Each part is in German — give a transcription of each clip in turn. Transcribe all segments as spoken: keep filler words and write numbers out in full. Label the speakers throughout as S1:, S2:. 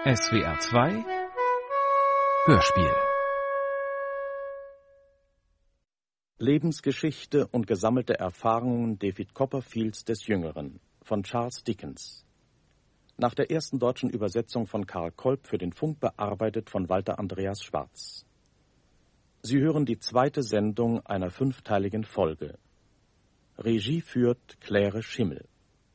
S1: S W R zwei Hörspiel.
S2: Lebensgeschichte und gesammelte Erfahrungen David Copperfields des Jüngeren von Charles Dickens. Nach der ersten deutschen Übersetzung von Karl Kolb für den Funk bearbeitet von Walter Andreas Schwarz. Sie hören die zweite Sendung einer fünfteiligen Folge. Regie führt Claire Schimmel.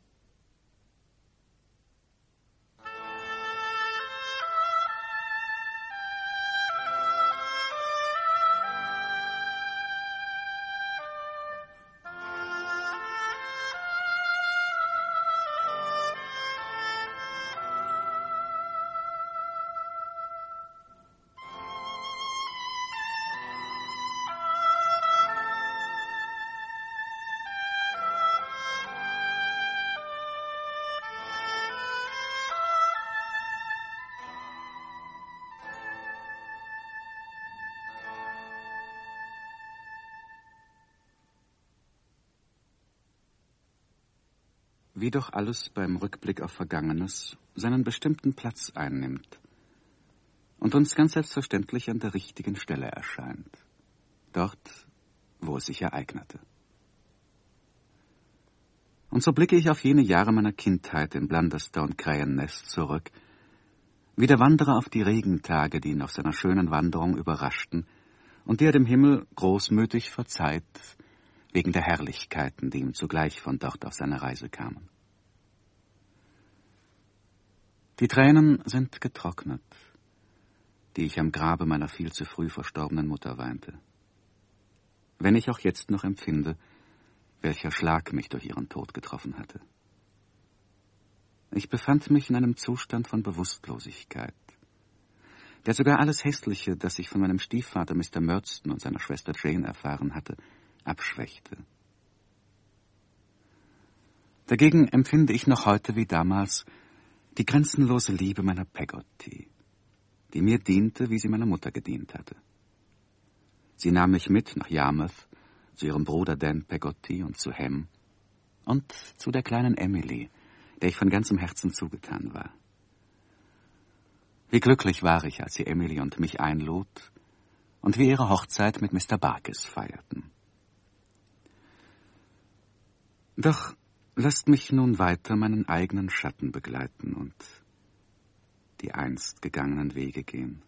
S3: Wie doch alles beim Rückblick auf Vergangenes seinen bestimmten Platz einnimmt und uns ganz selbstverständlich an der richtigen Stelle erscheint, dort, wo es sich ereignete. Und so blicke ich auf jene Jahre meiner Kindheit in Blunderstone und Krähennest zurück, wie der Wanderer auf die Regentage, die ihn auf seiner schönen Wanderung überraschten und die er dem Himmel großmütig verzeiht, wegen der Herrlichkeiten, die ihm zugleich von dort auf seine Reise kamen. Die Tränen sind getrocknet, die ich am Grabe meiner viel zu früh verstorbenen Mutter weinte. Wenn ich auch jetzt noch empfinde, welcher Schlag mich durch ihren Tod getroffen hatte. Ich befand mich in einem Zustand von Bewusstlosigkeit, der sogar alles Hässliche, das ich von meinem Stiefvater Mister Murdstone und seiner Schwester Jane erfahren hatte, abschwächte. Dagegen empfinde ich noch heute wie damals die grenzenlose Liebe meiner Peggotty, die mir diente, wie sie meiner Mutter gedient hatte. Sie nahm mich mit nach Yarmouth, zu ihrem Bruder Dan Peggotty und zu Ham und zu der kleinen Emily, der ich von ganzem Herzen zugetan war. Wie glücklich war ich, als sie Emily und mich einlud und wir ihre Hochzeit mit Mister Barkis feierten. Doch lasst mich nun weiter meinen eigenen Schatten begleiten und die einst gegangenen Wege gehen.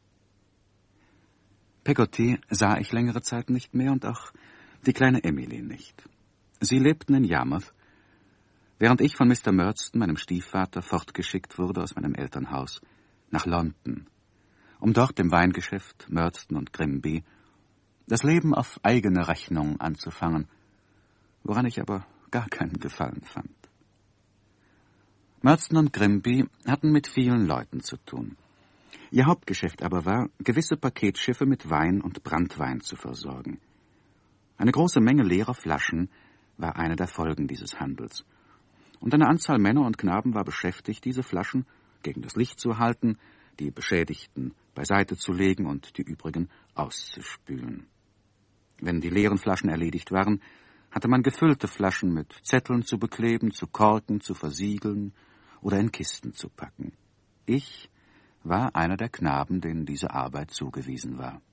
S3: Peggotty sah ich längere Zeit nicht mehr und auch die kleine Emily nicht. Sie lebten in Yarmouth, während ich von Mister Murdstone, meinem Stiefvater, fortgeschickt wurde aus meinem Elternhaus nach London, um dort im Weingeschäft Murdstone und Grimby das Leben auf eigene Rechnung anzufangen, woran ich aber gar keinen Gefallen fand. Murdstone und Grimby hatten mit vielen Leuten zu tun. Ihr Hauptgeschäft aber war, gewisse Paketschiffe mit Wein und Branntwein zu versorgen. Eine große Menge leerer Flaschen war eine der Folgen dieses Handels. Und eine Anzahl Männer und Knaben war beschäftigt, diese Flaschen gegen das Licht zu halten, die beschädigten beiseite zu legen und die übrigen auszuspülen. Wenn die leeren Flaschen erledigt waren, hatte man gefüllte Flaschen mit Zetteln zu bekleben, zu korken, zu versiegeln oder in Kisten zu packen. Ich war einer der Knaben, denen diese Arbeit zugewiesen war.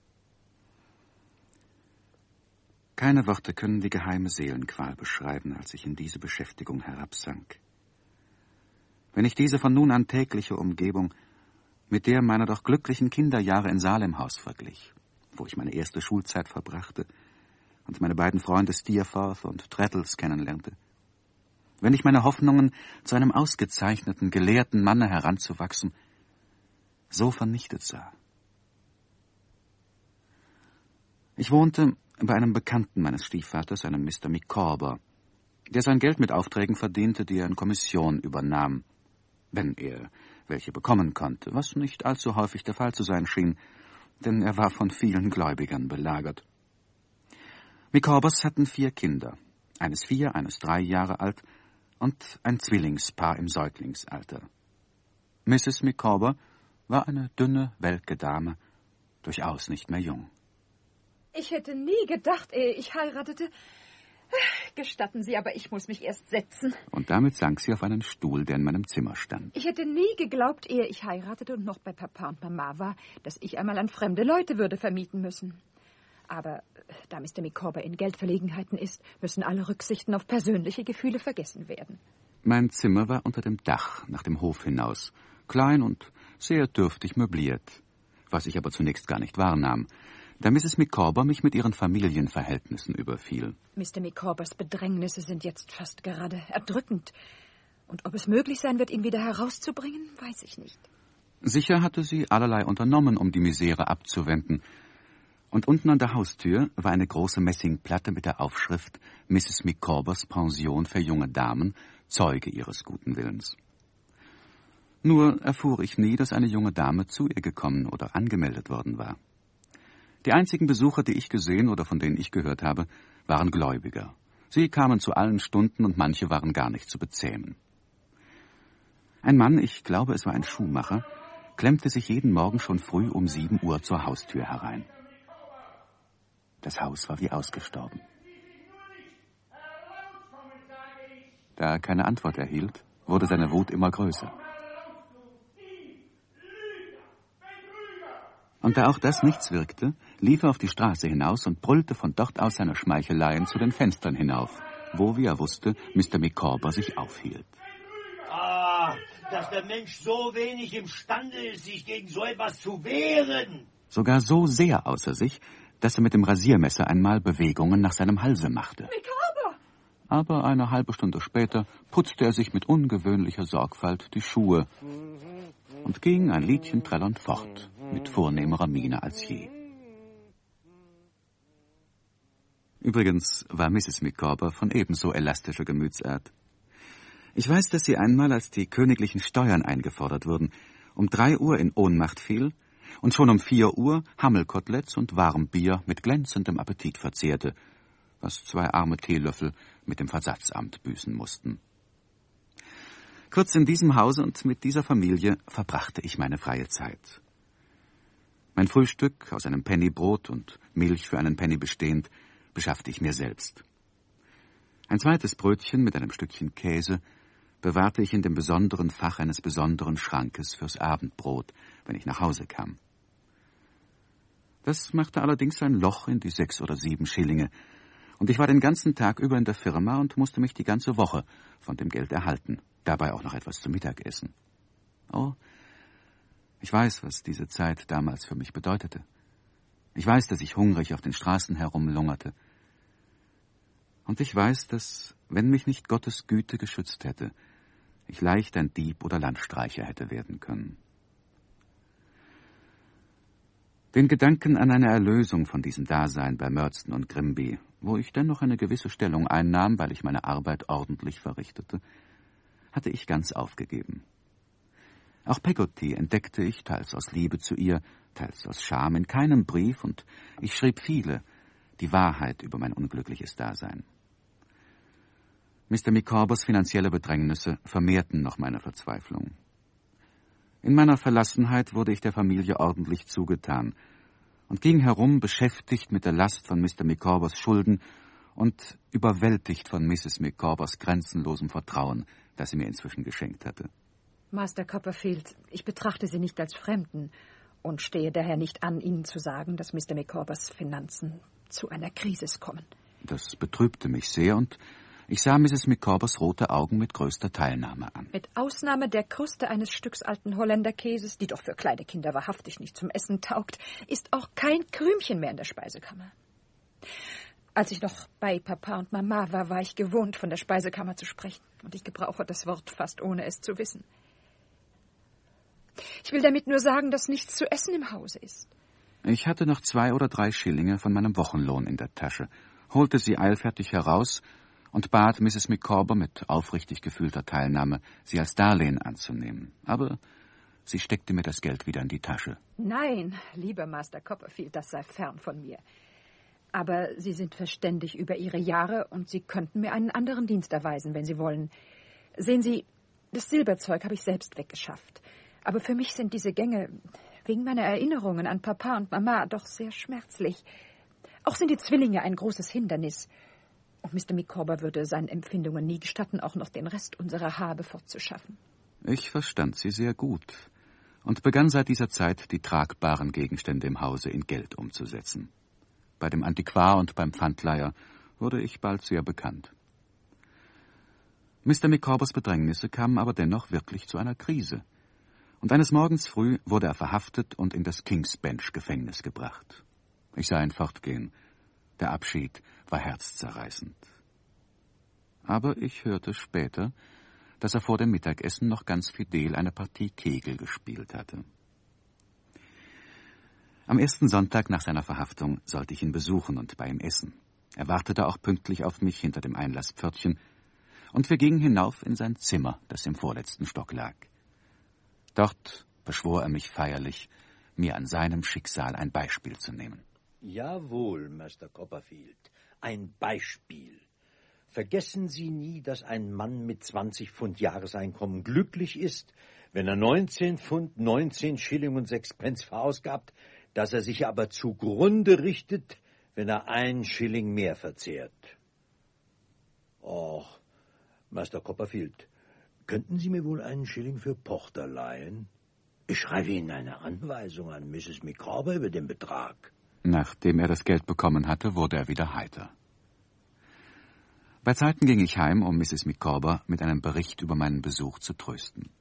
S3: Keine Worte können die geheime Seelenqual beschreiben, als ich in diese Beschäftigung herabsank. Wenn ich diese von nun an tägliche Umgebung mit der meiner doch glücklichen Kinderjahre in Salemhaus verglich, wo ich meine erste Schulzeit verbrachte und meine beiden Freunde Steerforth und Traddles kennenlernte, wenn ich meine Hoffnungen, zu einem ausgezeichneten, gelehrten Manne heranzuwachsen, so vernichtet sah. Ich wohnte bei einem Bekannten meines Stiefvaters, einem Mister Micawber, der sein Geld mit Aufträgen verdiente, die er in Kommission übernahm, wenn er welche bekommen konnte, was nicht allzu häufig der Fall zu sein schien, denn er war von vielen Gläubigern belagert. Micawbers hatten vier Kinder, eines vier, eines drei Jahre alt und ein Zwillingspaar im Säuglingsalter. Misses Micawber war eine dünne, welke Dame, durchaus nicht mehr jung.
S4: Ich hätte nie gedacht, ehe ich heiratete, Gestatten Sie, aber ich muss mich erst setzen.
S3: Und damit sank sie auf einen Stuhl, der in meinem Zimmer stand.
S4: Ich hätte nie geglaubt, ehe ich heiratete und noch bei Papa und Mama war, dass ich einmal an fremde Leute würde vermieten müssen. Aber da Mister Micawber in Geldverlegenheiten ist, müssen alle Rücksichten auf persönliche Gefühle vergessen werden.
S3: Mein Zimmer war unter dem Dach nach dem Hof hinaus, klein und sehr dürftig möbliert, was ich aber zunächst gar nicht wahrnahm, da Misses Micawber mich mit ihren Familienverhältnissen überfiel.
S4: Mister Micawbers Bedrängnisse sind jetzt fast gerade erdrückend. Und ob es möglich sein wird, ihn wieder herauszubringen, weiß ich nicht.
S3: Sicher hatte sie allerlei unternommen, um die Misere abzuwenden. Und unten an der Haustür war eine große Messingplatte mit der Aufschrift Misses Micawbers Pension für junge Damen, Zeuge ihres guten Willens. Nur erfuhr ich nie, dass eine junge Dame zu ihr gekommen oder angemeldet worden war. Die einzigen Besucher, die ich gesehen oder von denen ich gehört habe, waren Gläubiger. Sie kamen zu allen Stunden und manche waren gar nicht zu bezähmen. Ein Mann, ich glaube, es war ein Schuhmacher, klemmte sich jeden Morgen schon früh um sieben Uhr zur Haustür herein. Das Haus war wie ausgestorben. Da er keine Antwort erhielt, wurde seine Wut immer größer. Und da auch das nichts wirkte, lief er auf die Straße hinaus und brüllte von dort aus seine Schmeicheleien zu den Fenstern hinauf, wo, wie er wusste, Mister Micawber sich aufhielt.
S5: Ah, dass der Mensch so wenig imstande ist, sich gegen so etwas zu wehren.
S3: Sogar so sehr außer sich, dass er mit dem Rasiermesser einmal Bewegungen nach seinem Halse machte.
S4: Micawber!
S3: Aber eine halbe Stunde später putzte er sich mit ungewöhnlicher Sorgfalt die Schuhe und ging ein Liedchen trällernd fort, mit vornehmerer Miene als je. Übrigens war Misses Micawber von ebenso elastischer Gemütsart. Ich weiß, dass sie einmal, als die königlichen Steuern eingefordert wurden, um drei Uhr in Ohnmacht fiel und schon um vier Uhr Hammelkoteletts und Warmbier mit glänzendem Appetit verzehrte, was zwei arme Teelöffel mit dem Versatzamt büßen mussten. Kurz in diesem Hause und mit dieser Familie verbrachte ich meine freie Zeit. Mein Frühstück, aus einem Penny Brot und Milch für einen Penny bestehend, beschaffte ich mir selbst. Ein zweites Brötchen mit einem Stückchen Käse bewahrte ich in dem besonderen Fach eines besonderen Schrankes fürs Abendbrot, wenn ich nach Hause kam. Das machte allerdings ein Loch in die sechs oder sieben Schillinge, und ich war den ganzen Tag über in der Firma und musste mich die ganze Woche von dem Geld erhalten, dabei auch noch etwas zu Mittag essen. Oh, ich weiß, was diese Zeit damals für mich bedeutete. Ich weiß, dass ich hungrig auf den Straßen herumlungerte. Und ich weiß, dass, wenn mich nicht Gottes Güte geschützt hätte, ich leicht ein Dieb oder Landstreicher hätte werden können. Den Gedanken an eine Erlösung von diesem Dasein bei Murdstone und Grimby, wo ich dennoch eine gewisse Stellung einnahm, weil ich meine Arbeit ordentlich verrichtete, hatte ich ganz aufgegeben. Auch Peggotty entdeckte ich, teils aus Liebe zu ihr, teils aus Scham, in keinem Brief, und ich schrieb viele, die Wahrheit über mein unglückliches Dasein. Mister Micawbers finanzielle Bedrängnisse vermehrten noch meine Verzweiflung. In meiner Verlassenheit wurde ich der Familie ordentlich zugetan und ging herum, beschäftigt mit der Last von Mister Micawbers Schulden und überwältigt von Misses Micawbers grenzenlosem Vertrauen, das sie mir inzwischen geschenkt hatte.
S4: Master Copperfield, ich betrachte Sie nicht als Fremden und stehe daher nicht an, Ihnen zu sagen, dass Mister Micawbers Finanzen zu einer Krise kommen.
S3: Das betrübte mich sehr, und ich sah Misses Micawbers rote Augen mit größter Teilnahme an.
S4: Mit Ausnahme der Kruste eines Stücks alten Holländerkäses, die doch für kleine Kinder wahrhaftig nicht zum Essen taugt, ist auch kein Krümchen mehr in der Speisekammer. Als ich noch bei Papa und Mama war, war ich gewohnt, von der Speisekammer zu sprechen, und ich gebrauche das Wort fast ohne es zu wissen. Ich will damit nur sagen, dass nichts zu essen im Hause ist.
S3: Ich hatte noch zwei oder drei Schillinge von meinem Wochenlohn in der Tasche, holte sie eilfertig heraus und bat Misses Micawber mit aufrichtig gefühlter Teilnahme, sie als Darlehen anzunehmen. Aber sie steckte mir das Geld wieder in die Tasche.
S4: Nein, lieber Master Copperfield, das sei fern von mir. Aber Sie sind verständig über Ihre Jahre, und Sie könnten mir einen anderen Dienst erweisen, wenn Sie wollen. Sehen Sie, das Silberzeug habe ich selbst weggeschafft. Aber für mich sind diese Gänge, wegen meiner Erinnerungen an Papa und Mama, doch sehr schmerzlich. Auch sind die Zwillinge ein großes Hindernis. Und Mister Micawber würde seinen Empfindungen nie gestatten, auch noch den Rest unserer Habe fortzuschaffen.
S3: Ich verstand sie sehr gut und begann seit dieser Zeit, die tragbaren Gegenstände im Hause in Geld umzusetzen. Bei dem Antiquar und beim Pfandleiher wurde ich bald sehr bekannt. Mister Micawbers Bedrängnisse kamen aber dennoch wirklich zu einer Krise. Und eines Morgens früh wurde er verhaftet und in das King's Bench Gefängnis gebracht. Ich sah ihn fortgehen. Der Abschied war herzzerreißend. Aber ich hörte später, dass er vor dem Mittagessen noch ganz fidel eine Partie Kegel gespielt hatte. Am ersten Sonntag nach seiner Verhaftung sollte ich ihn besuchen und bei ihm essen. Er wartete auch pünktlich auf mich hinter dem Einlasspförtchen, und wir gingen hinauf in sein Zimmer, das im vorletzten Stock lag. Dort beschwor er mich feierlich, mir an seinem Schicksal ein Beispiel zu nehmen.
S5: Jawohl, Master Copperfield, ein Beispiel. Vergessen Sie nie, dass ein Mann mit zwanzig Pfund Jahreseinkommen glücklich ist, wenn er neunzehn Pfund, neunzehn Schilling und sechs Pence verausgabt, dass er sich aber zugrunde richtet, wenn er einen Schilling mehr verzehrt. Och, Master Copperfield, könnten Sie mir wohl einen Schilling für Porter leihen? Ich schreibe Ihnen eine Anweisung an Misses Micawber über den Betrag.
S3: Nachdem er das Geld bekommen hatte, wurde er wieder heiter. Bei Zeiten ging ich heim, um Misses Micawber mit einem Bericht über meinen Besuch zu trösten.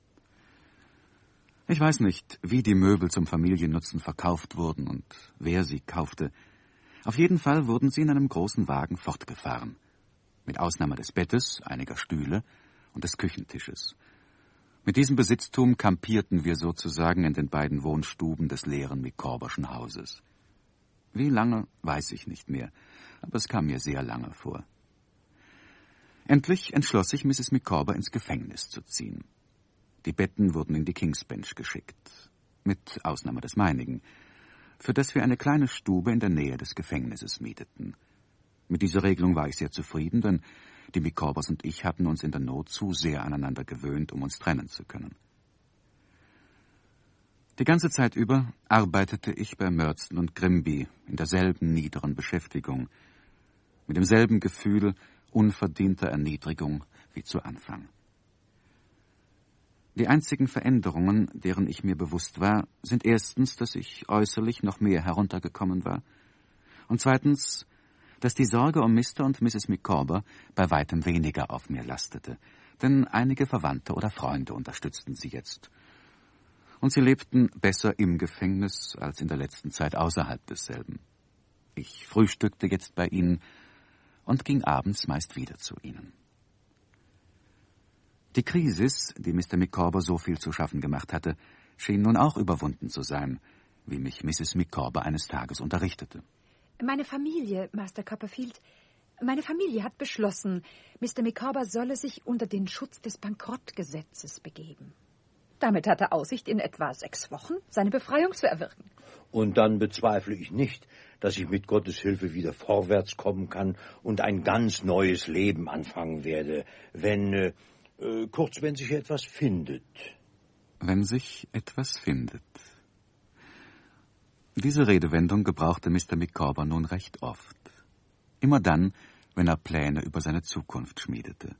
S3: Ich weiß nicht, wie die Möbel zum Familiennutzen verkauft wurden und wer sie kaufte. Auf jeden Fall wurden sie in einem großen Wagen fortgefahren. Mit Ausnahme des Bettes, einiger Stühle und des Küchentisches. Mit diesem Besitztum kampierten wir sozusagen in den beiden Wohnstuben des leeren Micawberschen Hauses. Wie lange, weiß ich nicht mehr, aber es kam mir sehr lange vor. Endlich entschloss sich Misses Micawber, ins Gefängnis zu ziehen. Die Betten wurden in die King's Bench geschickt, mit Ausnahme des meinigen, für das wir eine kleine Stube in der Nähe des Gefängnisses mieteten. Mit dieser Regelung war ich sehr zufrieden, denn die Micawbers und ich hatten uns in der Not zu sehr aneinander gewöhnt, um uns trennen zu können. Die ganze Zeit über arbeitete ich bei Murdstone und Grimby in derselben niederen Beschäftigung, mit demselben Gefühl unverdienter Erniedrigung wie zu Anfang. Die einzigen Veränderungen, deren ich mir bewusst war, sind erstens, dass ich äußerlich noch mehr heruntergekommen war, und zweitens, dass die Sorge um Mister und Misses Micawber bei weitem weniger auf mir lastete, denn einige Verwandte oder Freunde unterstützten sie jetzt. Und sie lebten besser im Gefängnis als in der letzten Zeit außerhalb desselben. Ich frühstückte jetzt bei ihnen und ging abends meist wieder zu ihnen. Die Krisis, die Mister Micawber so viel zu schaffen gemacht hatte, schien nun auch überwunden zu sein, wie mich Misses Micawber eines Tages unterrichtete.
S4: Meine Familie, Master Copperfield, meine Familie hat beschlossen, Mister Micawber solle sich unter den Schutz des Bankrottgesetzes begeben. Damit hat er Aussicht, in etwa sechs Wochen seine Befreiung zu erwirken.
S5: Und dann bezweifle ich nicht, dass ich mit Gottes Hilfe wieder vorwärts kommen kann und ein ganz neues Leben anfangen werde, wenn, äh, äh, kurz, wenn sich etwas findet.
S3: Wenn sich etwas findet. Diese Redewendung gebrauchte Mister Micawber nun recht oft. Immer dann, wenn er Pläne über seine Zukunft schmiedete.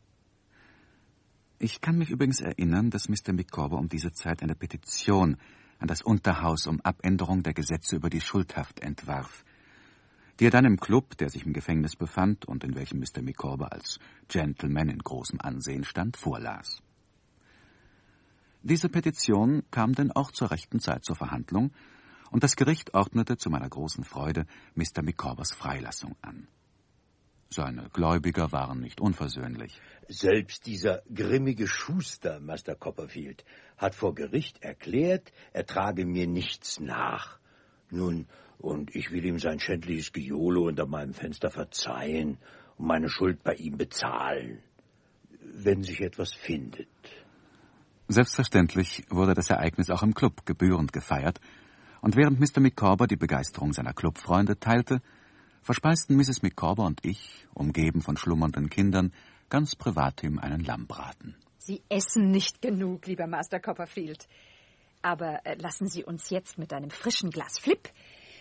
S3: Ich kann mich übrigens erinnern, dass Mister Micawber um diese Zeit eine Petition an das Unterhaus um Abänderung der Gesetze über die Schuldhaft entwarf, die er dann im Club, der sich im Gefängnis befand und in welchem Mister Micawber als Gentleman in großem Ansehen stand, vorlas. Diese Petition kam denn auch zur rechten Zeit zur Verhandlung, und das Gericht ordnete zu meiner großen Freude Mister Micawbers Freilassung an. Seine Gläubiger waren nicht unversöhnlich.
S5: Selbst dieser grimmige Schuster, Master Copperfield, hat vor Gericht erklärt, er trage mir nichts nach. Nun, und ich will ihm sein schändliches Gejohle unter meinem Fenster verzeihen und meine Schuld bei ihm bezahlen, wenn sich etwas findet.
S3: Selbstverständlich wurde das Ereignis auch im Club gebührend gefeiert, und während Mister Micawber die Begeisterung seiner Clubfreunde teilte, verspeisten Misses Micawber und ich, umgeben von schlummernden Kindern, ganz privatim einen Lammbraten.
S4: Sie essen nicht genug, lieber Master Copperfield. Aber äh, lassen Sie uns jetzt mit einem frischen Glas Flip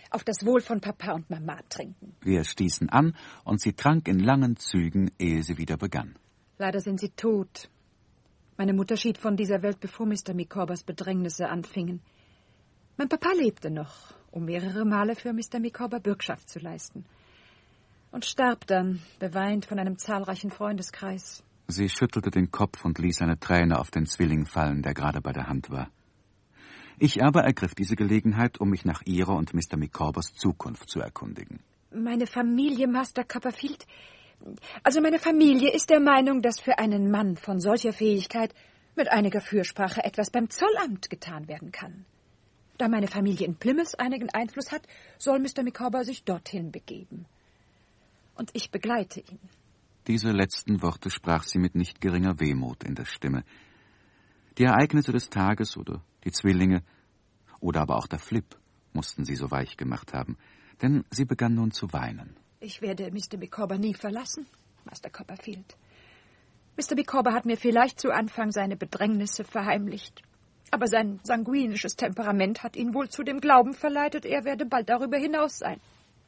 S4: Auf das Wohl von Papa und Mama trinken.
S3: Wir stießen an, und sie trank in langen Zügen, ehe sie wieder begann.
S4: Leider sind sie tot. Meine Mutter schied von dieser Welt, bevor Mister Micawbers Bedrängnisse anfingen. Mein Papa lebte noch, um mehrere Male für Mister Micawber Bürgschaft zu leisten. Und starb dann, beweint von einem zahlreichen Freundeskreis.
S3: Sie schüttelte den Kopf und ließ eine Träne auf den Zwilling fallen, der gerade bei der Hand war. Ich aber ergriff diese Gelegenheit, um mich nach ihrer und Mister Micawbers Zukunft zu erkundigen.
S4: Meine Familie, Master Copperfield, also meine Familie ist der Meinung, dass für einen Mann von solcher Fähigkeit mit einiger Fürsprache etwas beim Zollamt getan werden kann. Da meine Familie in Plymouth einigen Einfluss hat, soll Mister Micawber sich dorthin begeben. Und ich begleite ihn.
S3: Diese letzten Worte sprach sie mit nicht geringer Wehmut in der Stimme. Die Ereignisse des Tages oder die Zwillinge oder aber auch der Flip mussten sie so weich gemacht haben, denn sie begann nun zu weinen.
S4: Ich werde Mister Micawber nie verlassen, Master Copperfield. Mister Micawber hat mir vielleicht zu Anfang seine Bedrängnisse verheimlicht, aber sein sanguinisches Temperament hat ihn wohl zu dem Glauben verleitet, er werde bald darüber hinaus sein.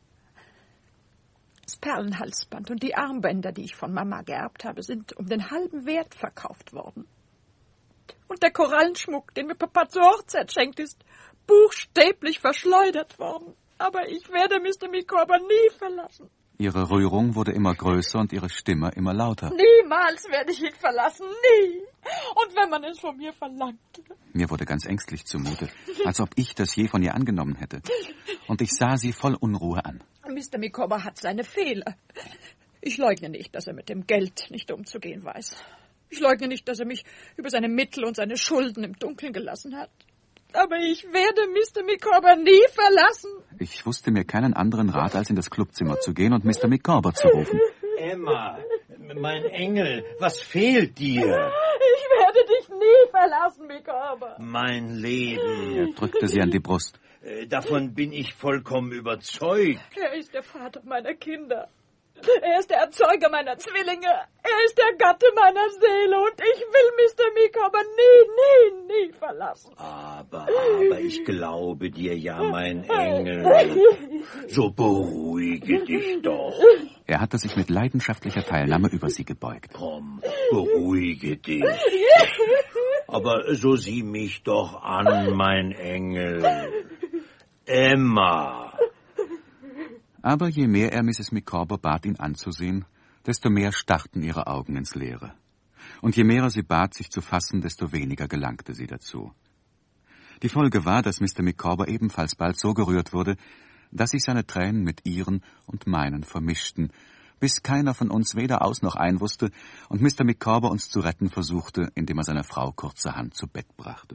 S4: Das Perlenhalsband und die Armbänder, die ich von Mama geerbt habe, sind um den halben Wert verkauft worden. Und der Korallenschmuck, den mir Papa zur Hochzeit schenkt, ist buchstäblich verschleudert worden. Aber ich werde Mister Micawber nie verlassen.
S3: Ihre Rührung wurde immer größer und ihre Stimme immer lauter.
S4: Niemals werde ich ihn verlassen, nie. Und wenn man es von mir verlangt.
S3: Mir wurde ganz ängstlich zumute, als ob ich das je von ihr angenommen hätte. Und ich sah sie voll Unruhe an.
S4: Mister Micawber hat seine Fehler. Ich leugne nicht, dass er mit dem Geld nicht umzugehen weiß. Ich leugne nicht, dass er mich über seine Mittel und seine Schulden im Dunkeln gelassen hat. Aber ich werde Mister Micawber nie verlassen.
S3: Ich wusste mir keinen anderen Rat, als in das Clubzimmer zu gehen und Mister Micawber zu rufen.
S5: Emma, mein Engel, was fehlt dir?
S4: Ich werde dich nie verlassen, Micawber.
S5: Mein Leben.
S3: Er drückte sie an die Brust.
S5: Davon bin ich vollkommen überzeugt.
S4: Er ist der Vater meiner Kinder. Er ist der Erzeuger meiner Zwillinge. Er ist der Gatte meiner Seele. Und ich will Mister Micawber nie, nie, nie verlassen.
S5: Aber, aber ich glaube dir ja, mein Engel. So beruhige dich doch.
S3: Er hatte sich mit leidenschaftlicher Teilnahme über sie gebeugt.
S5: Komm, beruhige dich. Aber so sieh mich doch an, mein Engel. Emma.
S3: Aber je mehr er Misses Micawber bat, ihn anzusehen, desto mehr starrten ihre Augen ins Leere. Und je mehr er sie bat, sich zu fassen, desto weniger gelangte sie dazu. Die Folge war, dass Mister Micawber ebenfalls bald so gerührt wurde, dass sich seine Tränen mit ihren und meinen vermischten, bis keiner von uns weder aus noch ein wusste und Mister Micawber uns zu retten versuchte, indem er seine Frau kurzerhand zu Bett brachte.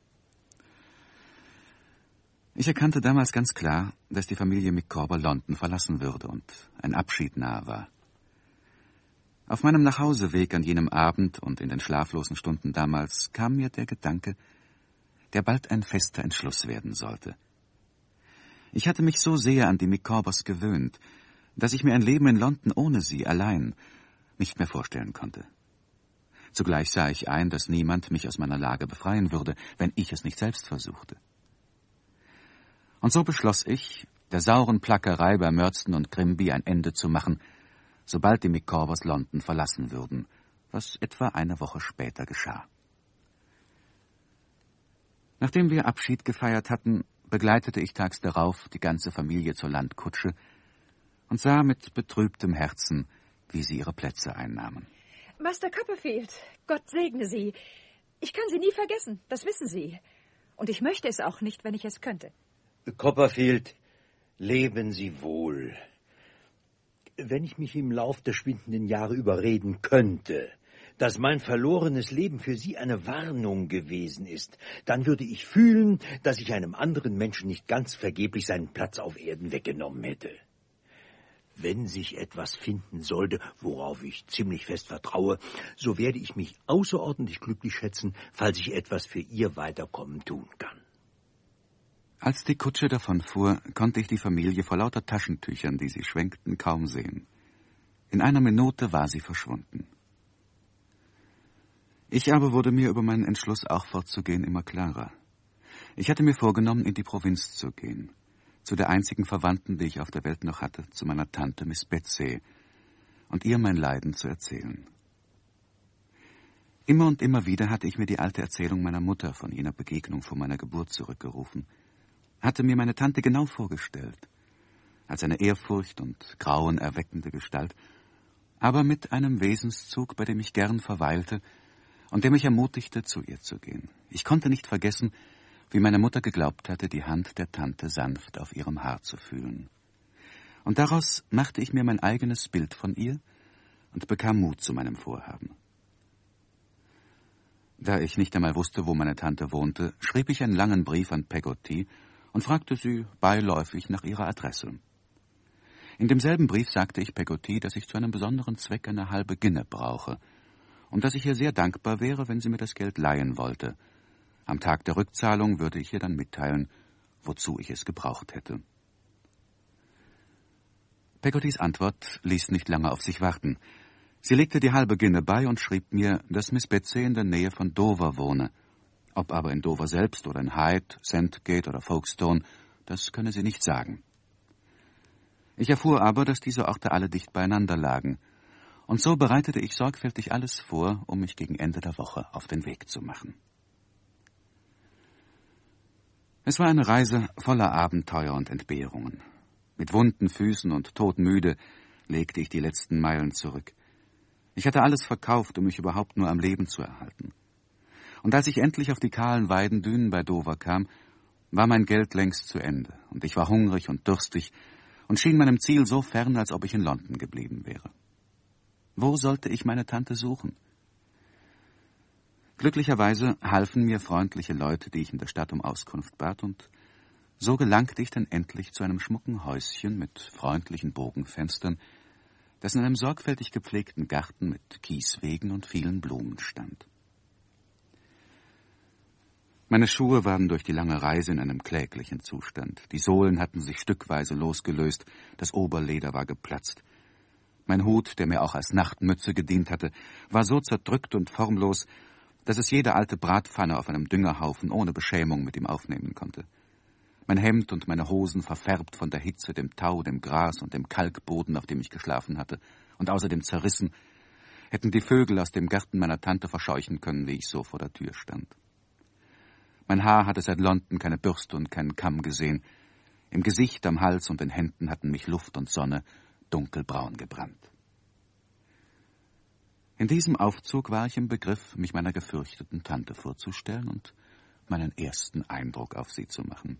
S3: Ich erkannte damals ganz klar, dass die Familie Micawber London verlassen würde und ein Abschied nahe war. Auf meinem Nachhauseweg an jenem Abend und in den schlaflosen Stunden damals kam mir der Gedanke, der bald ein fester Entschluss werden sollte. Ich hatte mich so sehr an die Micawbers gewöhnt, dass ich mir ein Leben in London ohne sie allein nicht mehr vorstellen konnte. Zugleich sah ich ein, dass niemand mich aus meiner Lage befreien würde, wenn ich es nicht selbst versuchte. Und so beschloss ich, der sauren Plackerei bei Murdstone und Grimby ein Ende zu machen, sobald die Micawbers London verlassen würden, was etwa eine Woche später geschah. Nachdem wir Abschied gefeiert hatten, begleitete ich tags darauf die ganze Familie zur Landkutsche und sah mit betrübtem Herzen, wie sie ihre Plätze einnahmen.
S4: Master Copperfield, Gott segne Sie. Ich kann Sie nie vergessen, das wissen Sie. Und ich möchte es auch nicht, wenn ich es könnte.
S5: Copperfield, leben Sie wohl. Wenn ich mich im Lauf der schwindenden Jahre überreden könnte, dass mein verlorenes Leben für Sie eine Warnung gewesen ist, dann würde ich fühlen, dass ich einem anderen Menschen nicht ganz vergeblich seinen Platz auf Erden weggenommen hätte. Wenn sich etwas finden sollte, worauf ich ziemlich fest vertraue, so werde ich mich außerordentlich glücklich schätzen, falls ich etwas für Ihr Weiterkommen tun kann.
S3: Als die Kutsche davonfuhr, konnte ich die Familie vor lauter Taschentüchern, die sie schwenkten, kaum sehen. In einer Minute war sie verschwunden. Ich aber wurde mir über meinen Entschluss, auch fortzugehen, immer klarer. Ich hatte mir vorgenommen, in die Provinz zu gehen. zu der einzigen Verwandten, die ich auf der Welt noch hatte, zu meiner Tante Miss Betsey, und ihr mein Leiden zu erzählen. Immer und immer wieder hatte ich mir die alte Erzählung meiner Mutter von jener Begegnung vor meiner Geburt zurückgerufen, hatte mir meine Tante genau vorgestellt, als eine ehrfurcht und grauenerweckende Gestalt, aber mit einem Wesenszug, bei dem ich gern verweilte und der mich ermutigte, zu ihr zu gehen. Ich konnte nicht vergessen, wie meine Mutter geglaubt hatte, die Hand der Tante sanft auf ihrem Haar zu fühlen. Und daraus machte ich mir mein eigenes Bild von ihr und bekam Mut zu meinem Vorhaben. Da ich nicht einmal wusste, wo meine Tante wohnte, schrieb ich einen langen Brief an Peggotty und fragte sie beiläufig nach ihrer Adresse. In demselben Brief sagte ich Peggotty, dass ich zu einem besonderen Zweck eine halbe Guinea brauche und dass ich ihr sehr dankbar wäre, wenn sie mir das Geld leihen wollte. Am Tag der Rückzahlung würde ich ihr dann mitteilen, wozu ich es gebraucht hätte. Peggottys Antwort ließ nicht lange auf sich warten. Sie legte die halbe Guinea bei und schrieb mir, dass Miss Betsey in der Nähe von Dover wohne. Ob aber in Dover selbst oder in Hyde, Sandgate oder Folkestone, das könne sie nicht sagen. Ich erfuhr aber, dass diese Orte alle dicht beieinander lagen, und so bereitete ich sorgfältig alles vor, um mich gegen Ende der Woche auf den Weg zu machen. Es war eine Reise voller Abenteuer und Entbehrungen. Mit wunden Füßen und todmüde legte ich die letzten Meilen zurück. Ich hatte alles verkauft, um mich überhaupt nur am Leben zu erhalten. Und als ich endlich auf die kahlen Weidendünen bei Dover kam, war mein Geld längst zu Ende, und ich war hungrig und durstig und schien meinem Ziel so fern, als ob ich in London geblieben wäre. Wo sollte ich meine Tante suchen? Glücklicherweise halfen mir freundliche Leute, die ich in der Stadt um Auskunft bat, und so gelangte ich dann endlich zu einem schmucken Häuschen mit freundlichen Bogenfenstern, das in einem sorgfältig gepflegten Garten mit Kieswegen und vielen Blumen stand. Meine Schuhe waren durch die lange Reise in einem kläglichen Zustand. Die Sohlen hatten sich stückweise losgelöst, das Oberleder war geplatzt. Mein Hut, der mir auch als Nachtmütze gedient hatte, war so zerdrückt und formlos, dass es jede alte Bratpfanne auf einem Düngerhaufen ohne Beschämung mit ihm aufnehmen konnte. Mein Hemd und meine Hosen verfärbt von der Hitze, dem Tau, dem Gras und dem Kalkboden, auf dem ich geschlafen hatte, und außerdem zerrissen, hätten die Vögel aus dem Garten meiner Tante verscheuchen können, wie ich so vor der Tür stand. Mein Haar hatte seit London keine Bürste und keinen Kamm gesehen. Im Gesicht, am Hals und den Händen hatten mich Luft und Sonne dunkelbraun gebrannt. In diesem Aufzug war ich im Begriff, mich meiner gefürchteten Tante vorzustellen und meinen ersten Eindruck auf sie zu machen.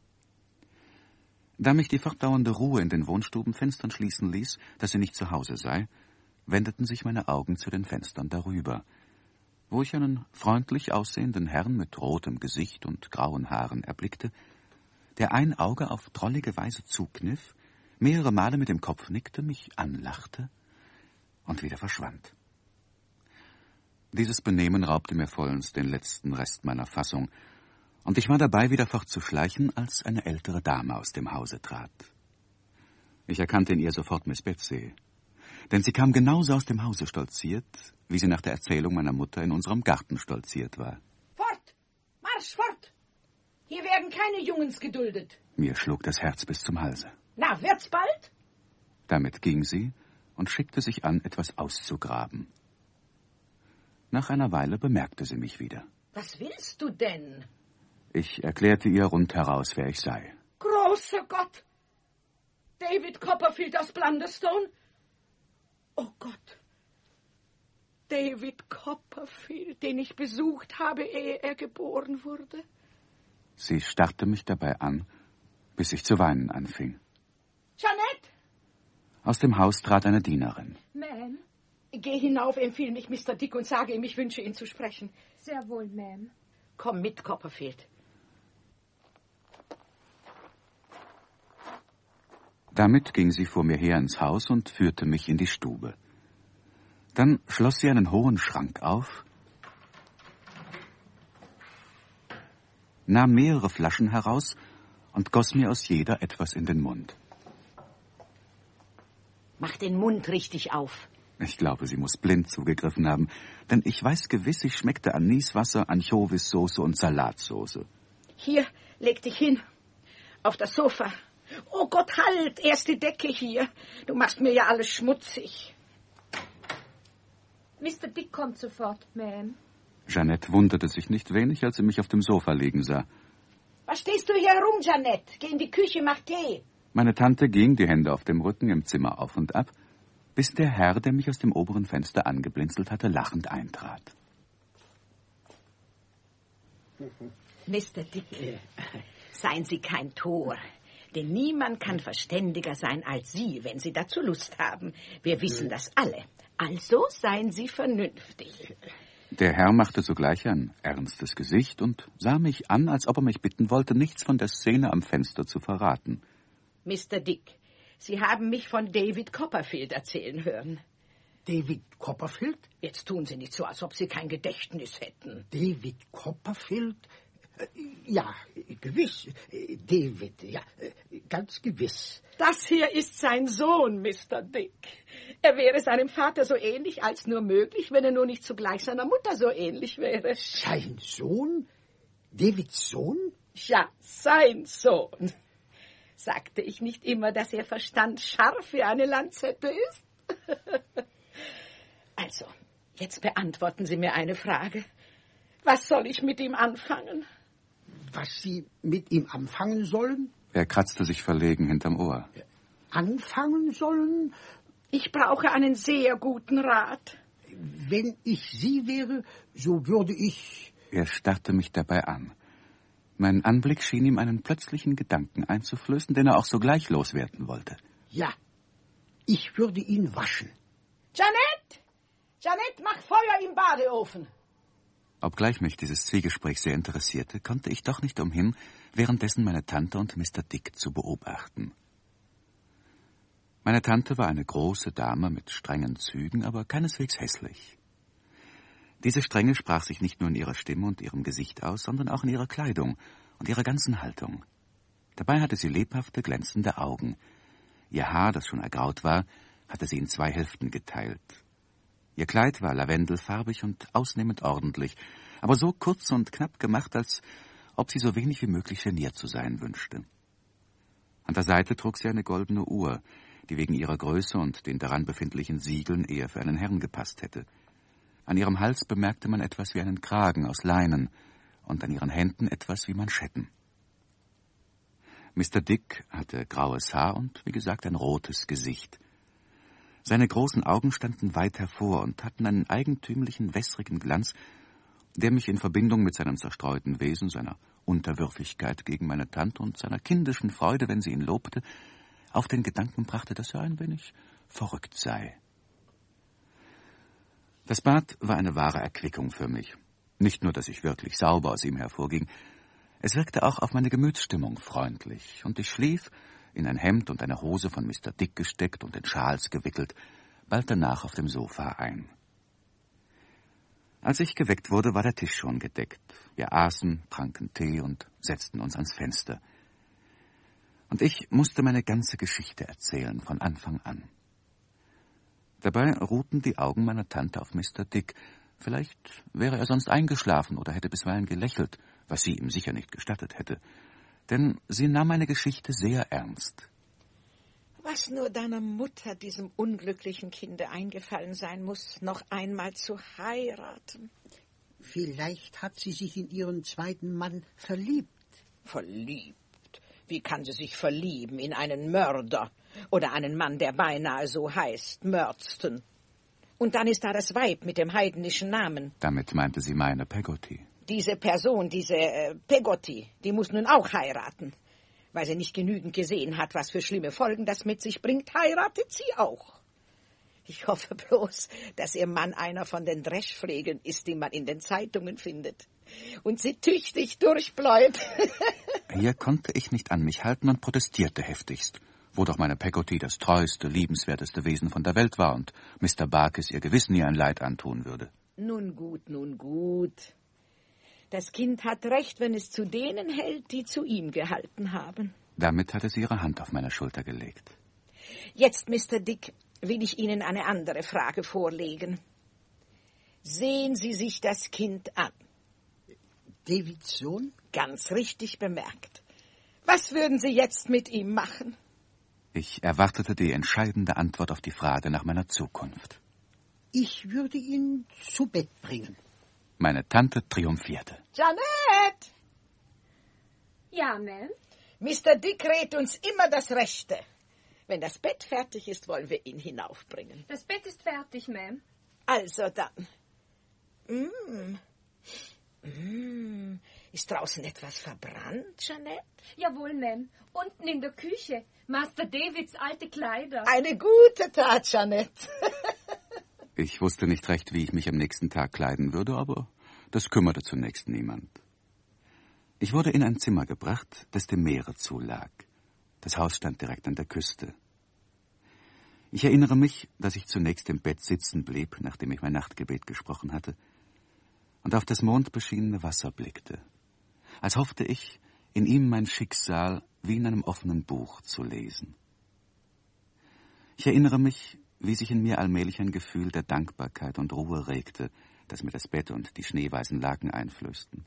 S3: Da mich die fortdauernde Ruhe in den Wohnstubenfenstern schließen ließ, dass sie nicht zu Hause sei, wendeten sich meine Augen zu den Fenstern darüber, wo ich einen freundlich aussehenden Herrn mit rotem Gesicht und grauen Haaren erblickte, der ein Auge auf drollige Weise zukniff, mehrere Male mit dem Kopf nickte, mich anlachte und wieder verschwand. Dieses Benehmen raubte mir vollends den letzten Rest meiner Fassung, und ich war dabei, wieder fortzuschleichen, als eine ältere Dame aus dem Hause trat. Ich erkannte in ihr sofort Miss Betsey, denn sie kam genauso aus dem Hause stolziert, wie sie nach der Erzählung meiner Mutter in unserem Garten stolziert war.
S6: Fort! Marsch fort! Hier werden keine Jungens geduldet.
S3: Mir schlug das Herz bis zum Halse.
S6: Na, wird's bald?
S3: Damit ging sie und schickte sich an, etwas auszugraben. Nach einer Weile bemerkte sie mich wieder.
S6: Was willst du denn?
S3: Ich erklärte ihr rundheraus, wer ich sei.
S6: Großer Gott! David Copperfield aus Blunderstone? Oh Gott! David Copperfield, den ich besucht habe, ehe er geboren wurde.
S3: Sie starrte mich dabei an, bis ich zu weinen anfing.
S6: Jeanette!
S3: Aus dem Haus trat eine Dienerin.
S4: Ma'am?
S6: Geh hinauf, empfiehl mich Mister Dick und sage ihm, ich wünsche ihn zu sprechen.
S4: Sehr wohl, Ma'am.
S6: Komm mit, Copperfield.
S3: Damit ging sie vor mir her ins Haus und führte mich in die Stube. Dann schloss sie einen hohen Schrank auf, nahm mehrere Flaschen heraus und goss mir aus jeder etwas in den Mund.
S6: Mach den Mund richtig auf.
S3: Ich glaube, sie muss blind zugegriffen haben, denn ich weiß gewiss, ich schmeckte Aniswasser, Anchovissoße und Salatsauce.
S6: Hier, leg dich hin, auf das Sofa Oh Gott, halt! Erst die Decke hier. Du machst mir ja alles schmutzig.
S4: Mister Dick kommt sofort, Ma'am.
S3: Jeanette wunderte sich nicht wenig, als sie mich auf dem Sofa liegen sah.
S6: Was stehst du hier herum, Jeanette? Geh in die Küche, mach Tee.
S3: Meine Tante ging, die Hände auf dem Rücken, im Zimmer auf und ab, bis der Herr, der mich aus dem oberen Fenster angeblinzelt hatte, lachend eintrat.
S7: Mister Dick, seien Sie kein Tor, denn niemand kann verständiger sein als Sie, wenn Sie dazu Lust haben. Wir wissen das alle. Also seien Sie vernünftig.
S3: Der Herr machte sogleich ein ernstes Gesicht und sah mich an, als ob er mich bitten wollte, nichts von der Szene am Fenster zu verraten.
S7: Mister Dick, Sie haben mich von David Copperfield erzählen hören.
S8: David Copperfield?
S7: Jetzt tun Sie nicht so, als ob Sie kein Gedächtnis hätten.
S8: David Copperfield? Ja, gewiss. David, ja, ganz gewiss.
S7: Das hier ist sein Sohn, Mister Dick. Er wäre seinem Vater so ähnlich als nur möglich, wenn er nur nicht zugleich seiner Mutter so ähnlich wäre.
S8: Sein Sohn? Davids Sohn?
S7: Ja, sein Sohn. Sagte ich nicht immer, dass Ihr Verstand scharf wie eine Lanzette ist? Also, jetzt beantworten Sie mir eine Frage. Was soll ich mit ihm anfangen?
S8: Was Sie mit ihm anfangen sollen?
S3: Er kratzte sich verlegen hinterm Ohr.
S8: Anfangen sollen?
S7: Ich brauche einen sehr guten Rat.
S8: Wenn ich Sie wäre, so würde ich...
S3: Er starrte mich dabei an. Mein Anblick schien ihm einen plötzlichen Gedanken einzuflößen, den er auch sogleich loswerden wollte.
S8: Ja, ich würde ihn waschen.
S6: Jeanette! Jeanette, mach Feuer im Badeofen.
S3: Obgleich mich dieses Zwiegespräch sehr interessierte, konnte ich doch nicht umhin, währenddessen meine Tante und Mister Dick zu beobachten. Meine Tante war eine große Dame mit strengen Zügen, aber keineswegs hässlich. Diese Strenge sprach sich nicht nur in ihrer Stimme und ihrem Gesicht aus, sondern auch in ihrer Kleidung und ihrer ganzen Haltung. Dabei hatte sie lebhafte, glänzende Augen. Ihr Haar, das schon ergraut war, hatte sie in zwei Hälften geteilt. Ihr Kleid war lavendelfarbig und ausnehmend ordentlich, aber so kurz und knapp gemacht, als ob sie so wenig wie möglich geniert zu sein wünschte. An der Seite trug sie eine goldene Uhr, die wegen ihrer Größe und den daran befindlichen Siegeln eher für einen Herrn gepasst hätte. An ihrem Hals bemerkte man etwas wie einen Kragen aus Leinen und an ihren Händen etwas wie Manschetten. Mister Dick hatte graues Haar und, wie gesagt, ein rotes Gesicht. Seine großen Augen standen weit hervor und hatten einen eigentümlichen, wässrigen Glanz, der mich in Verbindung mit seinem zerstreuten Wesen, seiner Unterwürfigkeit gegen meine Tante und seiner kindischen Freude, wenn sie ihn lobte, auf den Gedanken brachte, dass er ein wenig verrückt sei. Das Bad war eine wahre Erquickung für mich. Nicht nur, dass ich wirklich sauber aus ihm hervorging, es wirkte auch auf meine Gemütsstimmung freundlich, und ich schlief, in ein Hemd und eine Hose von Mister Dick gesteckt und in Schals gewickelt, bald danach auf dem Sofa ein. Als ich geweckt wurde, war der Tisch schon gedeckt. Wir aßen, tranken Tee und setzten uns ans Fenster. Und ich musste meine ganze Geschichte erzählen, von Anfang an. Dabei ruhten die Augen meiner Tante auf Mister Dick. Vielleicht wäre er sonst eingeschlafen oder hätte bisweilen gelächelt, was sie ihm sicher nicht gestattet hätte. Denn sie nahm meine Geschichte sehr ernst.
S7: Was nur deiner Mutter, diesem unglücklichen Kinde, eingefallen sein muss, noch einmal zu heiraten.
S8: Vielleicht hat sie sich in ihren zweiten Mann verliebt.
S7: Verliebt? Wie kann sie sich verlieben in einen Mörder oder einen Mann, der beinahe so heißt, Murdston? Und dann ist da das Weib mit dem heidnischen Namen.
S3: Damit meinte sie meine Peggotty.
S7: Diese Person, diese äh, Peggotty, die muss nun auch heiraten. Weil sie nicht genügend gesehen hat, was für schlimme Folgen das mit sich bringt, heiratet sie auch. Ich hoffe bloß, dass ihr Mann einer von den Dreschflegeln ist, die man in den Zeitungen findet. Und sie tüchtig durchbläut.
S3: Hier konnte ich nicht an mich halten und protestierte heftigst, wo doch meine Peggotty das treueste, liebenswerteste Wesen von der Welt war und Mister Barkis ihr gewiss nie ein Leid antun würde.
S7: Nun gut, nun gut. Das Kind hat recht, wenn es zu denen hält, die zu ihm gehalten haben.
S3: Damit hatte sie ihre Hand auf meine Schulter gelegt.
S7: Jetzt, Mister Dick, will ich Ihnen eine andere Frage vorlegen. Sehen Sie sich das Kind an.
S8: Davids Sohn?
S7: Ganz richtig bemerkt. Was würden Sie jetzt mit ihm machen?
S3: Ich erwartete die entscheidende Antwort auf die Frage nach meiner Zukunft.
S8: Ich würde ihn zu Bett bringen.
S3: Meine Tante triumphierte.
S7: Jeanette!
S9: Ja, Ma'am?
S7: Mister Dick rät uns immer das Rechte. Wenn das Bett fertig ist, wollen wir ihn hinaufbringen.
S9: Das Bett ist fertig, Ma'am.
S7: Also dann. Mm. Mm. Ist draußen etwas verbrannt, Jeanette?
S9: Jawohl, Ma'am. Unten in der Küche. Master Davids alte Kleider.
S7: Eine gute Tat, Jeanette.
S3: Ich wusste nicht recht, wie ich mich am nächsten Tag kleiden würde, aber das kümmerte zunächst niemand. Ich wurde in ein Zimmer gebracht, das dem Meere zulag. Das Haus stand direkt an der Küste. Ich erinnere mich, dass ich zunächst im Bett sitzen blieb, nachdem ich mein Nachtgebet gesprochen hatte, und auf das mondbeschienene Wasser blickte, als hoffte ich, in ihm mein Schicksal wie in einem offenen Buch zu lesen. Ich erinnere mich, wie sich in mir allmählich ein Gefühl der Dankbarkeit und Ruhe regte, das mir das Bett und die schneeweißen Laken einflößten.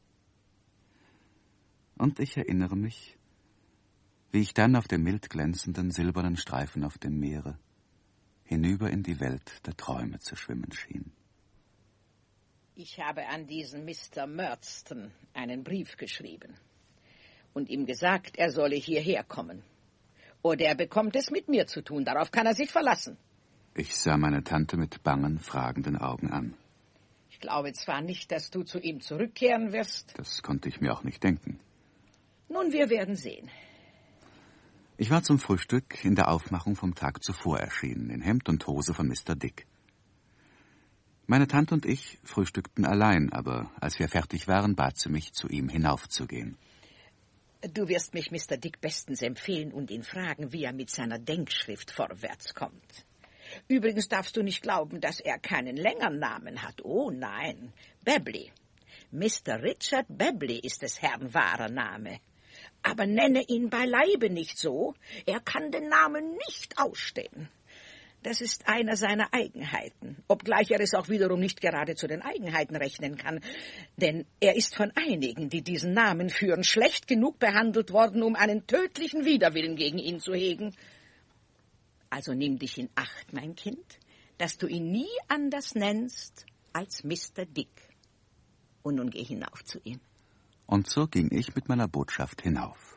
S3: Und ich erinnere mich, wie ich dann auf dem mild glänzenden silbernen Streifen auf dem Meere hinüber in die Welt der Träume zu schwimmen schien.
S7: Ich habe an diesen Mister Murdston einen Brief geschrieben und ihm gesagt, er solle hierher kommen. Oder er bekommt es mit mir zu tun, darauf kann er sich verlassen.
S3: Ich sah meine Tante mit bangen, fragenden Augen an.
S7: Ich glaube zwar nicht, dass du zu ihm zurückkehren wirst.
S3: Das konnte ich mir auch nicht denken.
S7: Nun, wir werden sehen.
S3: Ich war zum Frühstück in der Aufmachung vom Tag zuvor erschienen, in Hemd und Hose von Mister Dick. Meine Tante und ich frühstückten allein, aber als wir fertig waren, bat sie mich, zu ihm hinaufzugehen.
S7: Du wirst mich Mister Dick bestens empfehlen und ihn fragen, wie er mit seiner Denkschrift vorwärts kommt. Übrigens darfst du nicht glauben, dass er keinen längeren Namen hat. Oh nein, Babley. Mister Richard Babley ist des Herrn wahrer Name. Aber nenne ihn beileibe nicht so. Er kann den Namen nicht ausstehen. Das ist einer seiner Eigenheiten, obgleich er es auch wiederum nicht gerade zu den Eigenheiten rechnen kann. Denn er ist von einigen, die diesen Namen führen, schlecht genug behandelt worden, um einen tödlichen Widerwillen gegen ihn zu hegen. Also nimm dich in Acht, mein Kind, dass du ihn nie anders nennst als Mister Dick. Und nun geh hinauf zu ihm.
S3: Und so ging ich mit meiner Botschaft hinauf.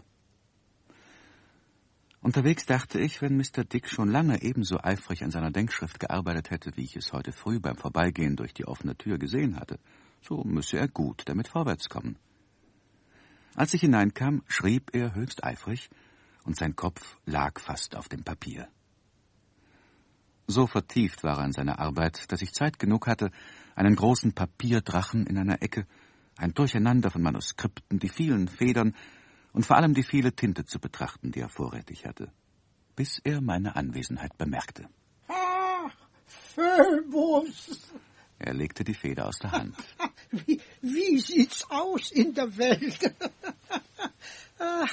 S3: Unterwegs dachte ich, wenn Mister Dick schon lange ebenso eifrig an seiner Denkschrift gearbeitet hätte, wie ich es heute früh beim Vorbeigehen durch die offene Tür gesehen hatte, so müsse er gut damit vorwärts kommen. Als ich hineinkam, schrieb er höchst eifrig, und sein Kopf lag fast auf dem Papier. So vertieft war er in seiner Arbeit, dass ich Zeit genug hatte, einen großen Papierdrachen in einer Ecke, ein Durcheinander von Manuskripten, die vielen Federn und vor allem die viele Tinte zu betrachten, die er vorrätig hatte, bis er meine Anwesenheit bemerkte.
S8: Ach, Phoebus!
S3: Er legte die Feder aus der Hand.
S8: Wie, wie sieht's aus in der Welt? Ach,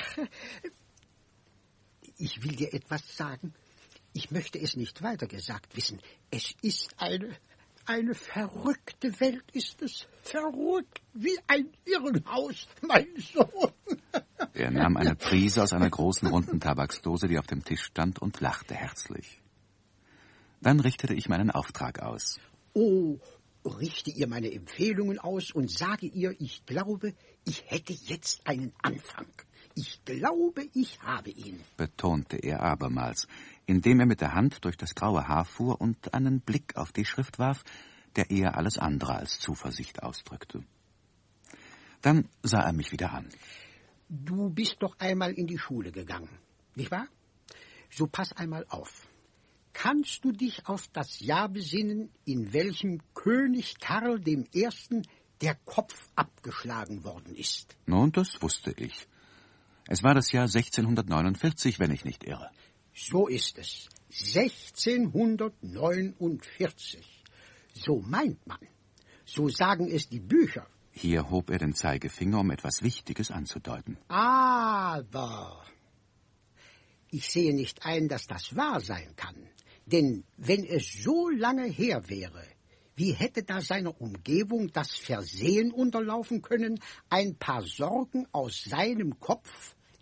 S8: ich will dir etwas sagen. Ich möchte es nicht weiter gesagt wissen. Es ist eine, eine verrückte Welt, ist es. Verrückt wie ein Irrenhaus, mein Sohn.
S3: Er nahm eine Prise aus einer großen runden Tabaksdose, die auf dem Tisch stand, und lachte herzlich. Dann richtete ich meinen Auftrag aus.
S8: Oh, richte ihr meine Empfehlungen aus und sage ihr, ich glaube, ich hätte jetzt einen Anfang. Ich glaube, ich habe ihn,
S3: betonte er abermals, indem er mit der Hand durch das graue Haar fuhr und einen Blick auf die Schrift warf, der eher alles andere als Zuversicht ausdrückte. Dann sah er mich wieder an.
S8: Du bist doch einmal in die Schule gegangen, nicht wahr? So pass einmal auf. Kannst du dich auf das Jahr besinnen, in welchem König Karl dem Ersten der Kopf abgeschlagen worden ist?
S3: Nun, das wusste ich. Es war das Jahr sechzehnhundertneunundvierzig, wenn ich nicht irre.
S8: So ist es. sechzehnhundertneunundvierzig. So meint man. So sagen es die Bücher.
S3: Hier hob er den Zeigefinger, um etwas Wichtiges anzudeuten.
S8: Aber ich sehe nicht ein, dass das wahr sein kann. Denn wenn es so lange her wäre, wie hätte da seiner Umgebung das Versehen unterlaufen können, ein paar Sorgen aus seinem Kopf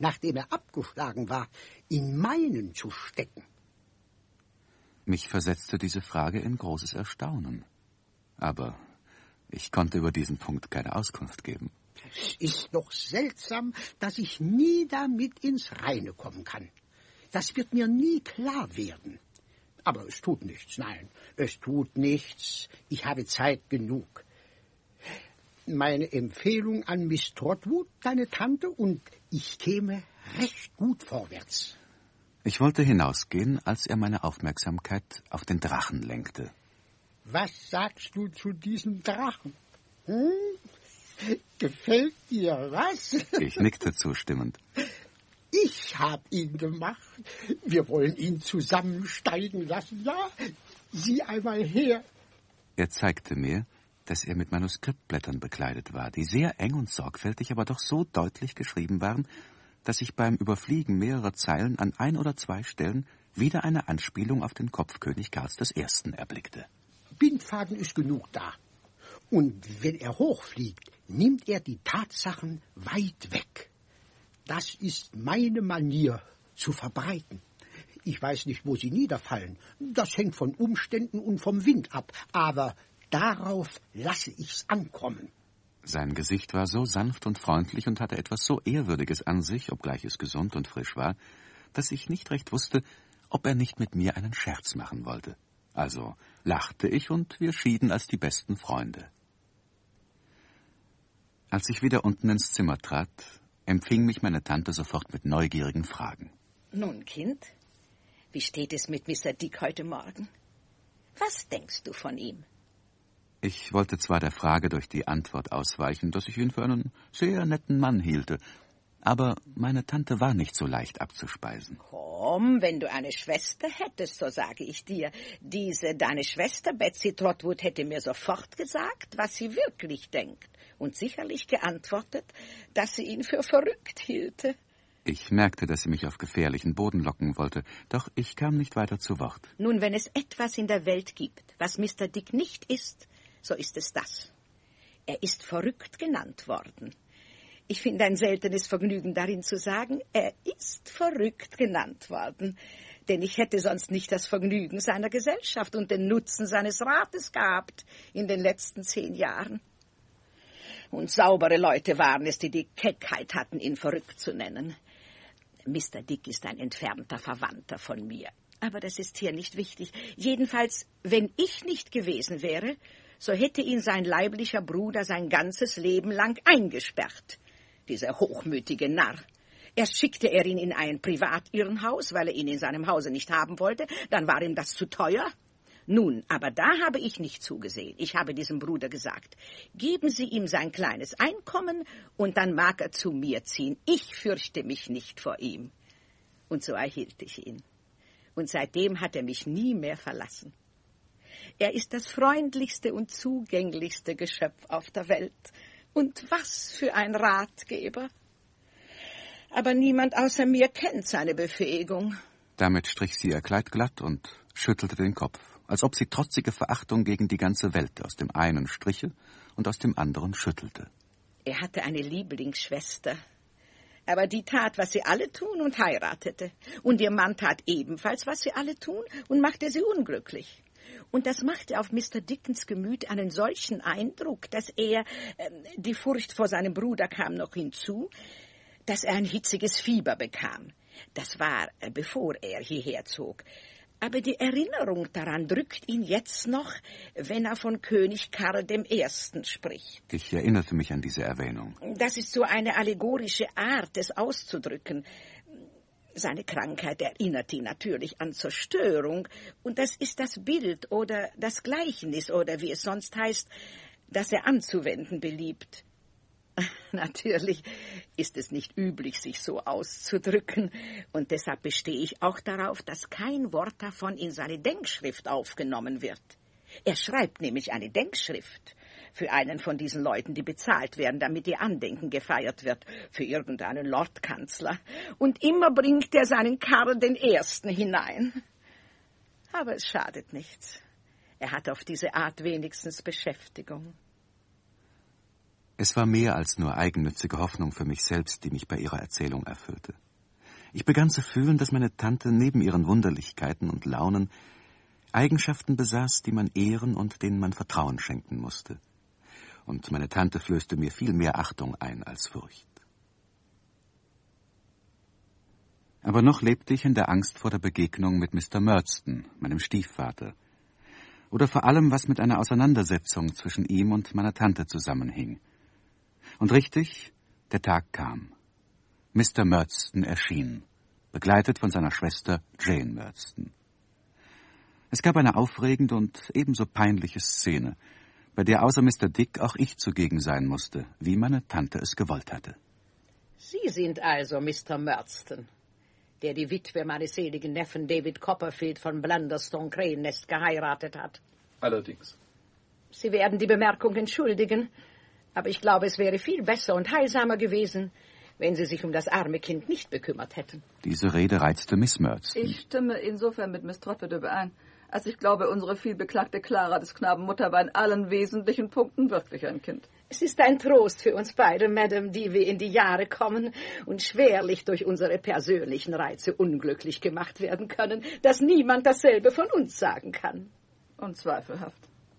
S8: nachdem er abgeschlagen war, in meinen zu stecken?
S3: Mich versetzte diese Frage in großes Erstaunen. Aber ich konnte über diesen Punkt keine Auskunft geben.
S8: Es ist doch seltsam, dass ich nie damit ins Reine kommen kann. Das wird mir nie klar werden. Aber es tut nichts, nein, es tut nichts. Ich habe Zeit genug. Meine Empfehlung an Miss Trotwood, deine Tante, und ich käme recht gut vorwärts.
S3: Ich wollte hinausgehen, als er meine Aufmerksamkeit auf den Drachen lenkte.
S8: Was sagst du zu diesem Drachen? Hm? Gefällt dir, was?
S3: Ich nickte zustimmend.
S8: Ich hab ihn gemacht. Wir wollen ihn zusammensteigen lassen, ja? Sieh einmal her.
S3: Er zeigte mir, dass er mit Manuskriptblättern bekleidet war, die sehr eng und sorgfältig, aber doch so deutlich geschrieben waren, dass ich beim Überfliegen mehrerer Zeilen an ein oder zwei Stellen wieder eine Anspielung auf den Kopfkönig Karls des Ersten erblickte.
S8: Bindfaden ist genug da. Und wenn er hochfliegt, nimmt er die Tatsachen weit weg. Das ist meine Manier, zu verbreiten. Ich weiß nicht, wo sie niederfallen. Das hängt von Umständen und vom Wind ab. Aber darauf lasse ich's ankommen.
S3: Sein Gesicht war so sanft und freundlich und hatte etwas so Ehrwürdiges an sich, obgleich es gesund und frisch war, dass ich nicht recht wusste, ob er nicht mit mir einen Scherz machen wollte. Also lachte ich und wir schieden als die besten Freunde. Als ich wieder unten ins Zimmer trat, empfing mich meine Tante sofort mit neugierigen Fragen.
S7: Nun, Kind, wie steht es mit Mister Dick heute Morgen? Was denkst du von ihm?
S3: Ich wollte zwar der Frage durch die Antwort ausweichen, dass ich ihn für einen sehr netten Mann hielte, aber meine Tante war nicht so leicht abzuspeisen.
S7: Komm, wenn du eine Schwester hättest, so sage ich dir, diese, deine Schwester Betsy Trotwood hätte mir sofort gesagt, was sie wirklich denkt und sicherlich geantwortet, dass sie ihn für verrückt hielte.
S3: Ich merkte, dass sie mich auf gefährlichen Boden locken wollte, doch ich kam nicht weiter zu Wort.
S7: Nun, wenn es etwas in der Welt gibt, was Mister Dick nicht ist, so ist es das. Er ist verrückt genannt worden. Ich finde ein seltenes Vergnügen darin zu sagen, er ist verrückt genannt worden. Denn ich hätte sonst nicht das Vergnügen seiner Gesellschaft und den Nutzen seines Rates gehabt in den letzten zehn Jahren. Und saubere Leute waren es, die die Keckheit hatten, ihn verrückt zu nennen. Mister Dick ist ein entfernter Verwandter von mir. Aber das ist hier nicht wichtig. Jedenfalls, wenn ich nicht gewesen wäre, so hätte ihn sein leiblicher Bruder sein ganzes Leben lang eingesperrt. Dieser hochmütige Narr. Erst schickte er ihn in ein Privatirrenhaus, weil er ihn in seinem Hause nicht haben wollte. Dann war ihm das zu teuer. Nun, aber da habe ich nicht zugesehen. Ich habe diesem Bruder gesagt, geben Sie ihm sein kleines Einkommen und dann mag er zu mir ziehen. Ich fürchte mich nicht vor ihm. Und so erhielt ich ihn. Und seitdem hat er mich nie mehr verlassen. Er ist das freundlichste und zugänglichste Geschöpf auf der Welt. Und was für ein Ratgeber. Aber niemand außer mir kennt seine Befähigung.
S3: Damit strich sie ihr Kleid glatt und schüttelte den Kopf, als ob sie trotzige Verachtung gegen die ganze Welt aus dem einen striche und aus dem anderen schüttelte.
S7: Er hatte eine Lieblingsschwester. Aber die tat, was sie alle tun, und heiratete. Und ihr Mann tat ebenfalls, was sie alle tun, und machte sie unglücklich. Und das machte auf Mister Dickens Gemüt einen solchen Eindruck, dass er, äh, die Furcht vor seinem Bruder kam noch hinzu, dass er ein hitziges Fieber bekam. Das war, äh, bevor er hierher zog. Aber die Erinnerung daran drückt ihn jetzt noch, wenn er von König Karl dem Ersten spricht.
S3: Ich erinnerte mich an diese Erwähnung.
S7: Das ist so eine allegorische Art, es auszudrücken. Seine Krankheit erinnert ihn natürlich an Zerstörung, und das ist das Bild oder das Gleichnis oder wie es sonst heißt, das er anzuwenden beliebt. Natürlich ist es nicht üblich, sich so auszudrücken, und deshalb bestehe ich auch darauf, dass kein Wort davon in seine Denkschrift aufgenommen wird. Er schreibt nämlich eine Denkschrift für einen von diesen Leuten, die bezahlt werden, damit ihr Andenken gefeiert wird, für irgendeinen Lordkanzler. Und immer bringt er seinen Karl den Ersten hinein. Aber es schadet nichts. Er hat auf diese Art wenigstens Beschäftigung.
S3: Es war mehr als nur eigennützige Hoffnung für mich selbst, die mich bei ihrer Erzählung erfüllte. Ich begann zu fühlen, dass meine Tante neben ihren Wunderlichkeiten und Launen Eigenschaften besaß, die man ehren und denen man Vertrauen schenken musste. Und meine Tante flößte mir viel mehr Achtung ein als Furcht. Aber noch lebte ich in der Angst vor der Begegnung mit Mister Murdstone, meinem Stiefvater, oder vor allem, was mit einer Auseinandersetzung zwischen ihm und meiner Tante zusammenhing. Und richtig, der Tag kam. Mister Murdstone erschien, begleitet von seiner Schwester Jane Murdstone. Es gab eine aufregende und ebenso peinliche Szene, bei der außer Mister Dick auch ich zugegen sein musste, wie meine Tante es gewollt hatte.
S7: Sie sind also Mister Murdstone, der die Witwe meines seligen Neffen David Copperfield von Blunderstone Krähennest geheiratet hat.
S10: Allerdings.
S7: Sie werden die Bemerkung entschuldigen, aber ich glaube, es wäre viel besser und heilsamer gewesen, wenn Sie sich um das arme Kind nicht bekümmert hätten.
S3: Diese Rede reizte Miss Murdstone.
S11: Ich stimme insofern mit Miss Trotwood überein, als ich glaube, unsere vielbeklagte Clara des Knaben Mutter war in allen wesentlichen Punkten wirklich ein Kind.
S7: Es ist ein Trost für uns beide, Madame, die wir in die Jahre kommen und schwerlich durch unsere persönlichen Reize unglücklich gemacht werden können, dass niemand dasselbe von uns sagen kann.
S11: Unzweifelhaft.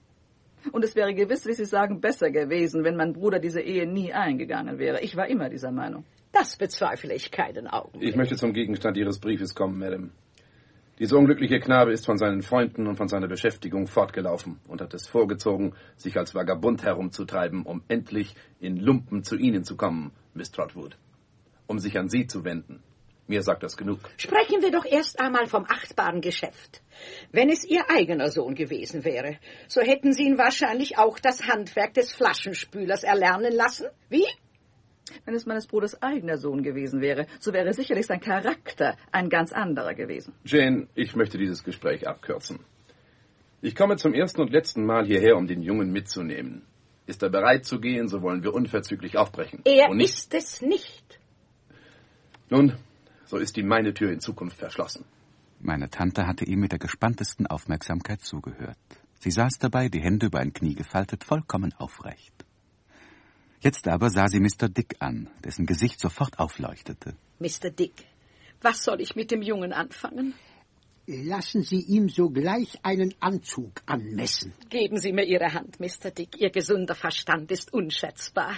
S11: Und es wäre gewiss, wie Sie sagen, besser gewesen, wenn mein Bruder diese Ehe nie eingegangen wäre. Ich war immer dieser Meinung.
S7: Das bezweifle ich keinen Augenblick.
S10: Ich möchte zum Gegenstand Ihres Briefes kommen, Madame. Dieser unglückliche Knabe ist von seinen Freunden und von seiner Beschäftigung fortgelaufen und hat es vorgezogen, sich als Vagabund herumzutreiben, um endlich in Lumpen zu Ihnen zu kommen, Miss Trotwood, um sich an Sie zu wenden. Mir sagt das genug.
S7: Sprechen wir doch erst einmal vom achtbaren Geschäft. Wenn es Ihr eigener Sohn gewesen wäre, so hätten Sie ihn wahrscheinlich auch das Handwerk des Flaschenspülers erlernen lassen. Wie?
S11: Wenn es meines Bruders eigener Sohn gewesen wäre, so wäre sicherlich sein Charakter ein ganz anderer gewesen.
S10: Jane, ich möchte dieses Gespräch abkürzen. Ich komme zum ersten und letzten Mal hierher, um den Jungen mitzunehmen. Ist er bereit zu gehen, so wollen wir unverzüglich aufbrechen.
S7: Er ist es nicht.
S10: Nun, so ist ihm meine Tür in Zukunft verschlossen.
S3: Meine Tante hatte ihm mit der gespanntesten Aufmerksamkeit zugehört. Sie saß dabei, die Hände über ein Knie gefaltet, vollkommen aufrecht. Jetzt aber sah sie Mister Dick an, dessen Gesicht sofort aufleuchtete.
S7: Mister Dick, was soll ich mit dem Jungen anfangen?
S8: Lassen Sie ihm sogleich einen Anzug anmessen.
S7: Geben Sie mir Ihre Hand, Mister Dick. Ihr gesunder Verstand ist unschätzbar.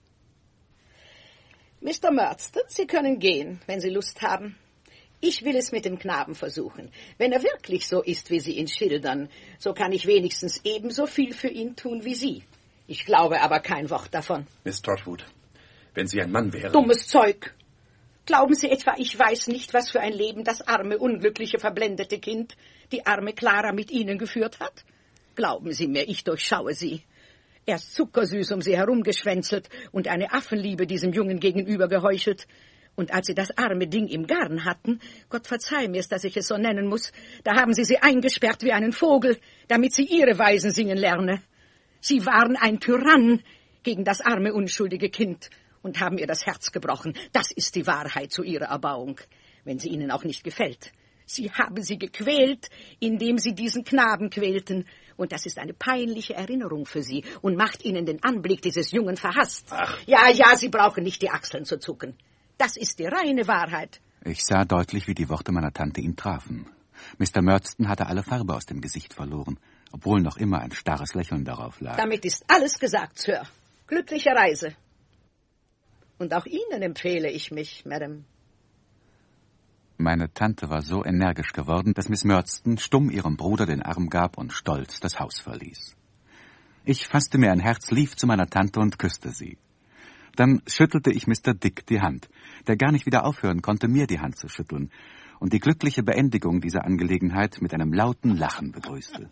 S7: Mister Murdstone, Sie können gehen, wenn Sie Lust haben. Ich will es mit dem Knaben versuchen. Wenn er wirklich so ist, wie Sie ihn schildern, so kann ich wenigstens ebenso viel für ihn tun wie Sie. Ich glaube aber kein Wort davon.
S10: Miss Trotwood, wenn Sie ein Mann wären...
S7: Dummes Zeug! Glauben Sie etwa, ich weiß nicht, was für ein Leben das arme, unglückliche, verblendete Kind, die arme Clara, mit Ihnen geführt hat? Glauben Sie mir, ich durchschaue Sie. Erst zuckersüß um sie herumgeschwänzelt und eine Affenliebe diesem Jungen gegenüber geheuchelt. Und als Sie das arme Ding im Garn hatten, Gott verzeih mir's, dass ich es so nennen muss, da haben Sie sie eingesperrt wie einen Vogel, damit sie Ihre Weisen singen lerne. Sie waren ein Tyrann gegen das arme, unschuldige Kind und haben ihr das Herz gebrochen. Das ist die Wahrheit zu Ihrer Erbauung, wenn sie Ihnen auch nicht gefällt. Sie haben sie gequält, indem Sie diesen Knaben quälten. Und das ist eine peinliche Erinnerung für Sie und macht Ihnen den Anblick dieses Jungen verhasst.
S10: Ach.
S7: Ja, ja, Sie brauchen nicht die Achseln zu zucken. Das ist die reine Wahrheit.
S3: Ich sah deutlich, wie die Worte meiner Tante ihn trafen. Mister Murdstone hatte alle Farbe aus dem Gesicht verloren, obwohl noch immer ein starres Lächeln darauf lag.
S7: Damit ist alles gesagt, Sir. Glückliche Reise. Und auch Ihnen empfehle ich mich, Madame.
S3: Meine Tante war so energisch geworden, dass Miss Murdstone stumm ihrem Bruder den Arm gab und stolz das Haus verließ. Ich fasste mir ein Herz, lief zu meiner Tante und küsste sie. Dann schüttelte ich Mister Dick die Hand, der gar nicht wieder aufhören konnte, mir die Hand zu schütteln, und die glückliche Beendigung dieser Angelegenheit mit einem lauten Lachen begrüßte.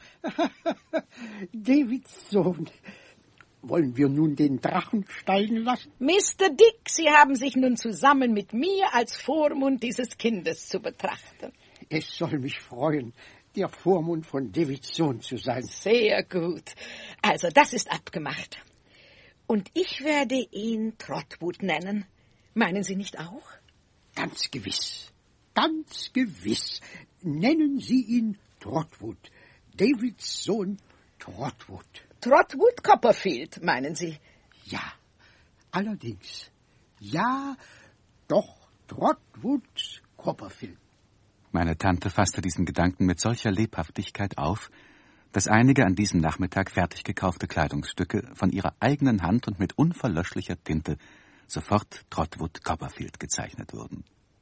S8: Davids Sohn, wollen wir nun den Drachen steigen lassen?
S7: Mister Dick, Sie haben sich nun zusammen mit mir als Vormund dieses Kindes zu betrachten.
S8: Es soll mich freuen, der Vormund von Davids Sohn zu sein.
S7: Sehr gut. Also, das ist abgemacht. Und ich werde ihn Trotwood nennen. Meinen Sie nicht auch?
S8: Ganz gewiss. Ganz gewiss. Nennen Sie ihn Trotwood. Davids Sohn Trotwood.
S7: Trotwood Copperfield, meinen Sie?
S8: Ja, allerdings. Ja, doch, Trotwood Copperfield.
S3: Meine Tante fasste diesen Gedanken mit solcher Lebhaftigkeit auf, dass einige an diesem Nachmittag fertig gekaufte Kleidungsstücke von ihrer eigenen Hand und mit unverlöschlicher Tinte sofort Trotwood Copperfield gezeichnet wurden.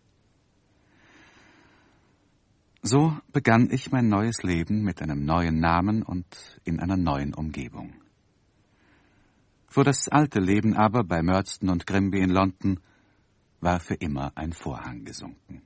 S3: So begann ich mein neues Leben mit einem neuen Namen und in einer neuen Umgebung. Für das alte Leben aber bei Murdstone und Grimby in London war für immer ein Vorhang gesunken.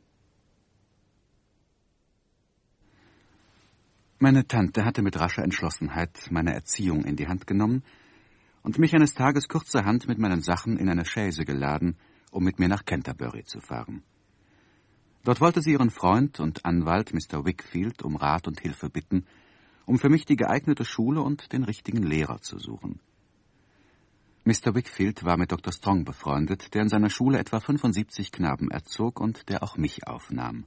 S3: Meine Tante hatte mit rascher Entschlossenheit meine Erziehung in die Hand genommen und mich eines Tages kurzerhand mit meinen Sachen in eine Chaise geladen, um mit mir nach Canterbury zu fahren. Dort wollte sie ihren Freund und Anwalt Mister Wickfield um Rat und Hilfe bitten, um für mich die geeignete Schule und den richtigen Lehrer zu suchen. Mister Wickfield war mit Doktor Strong befreundet, der in seiner Schule etwa fünfundsiebzig Knaben erzog und der auch mich aufnahm.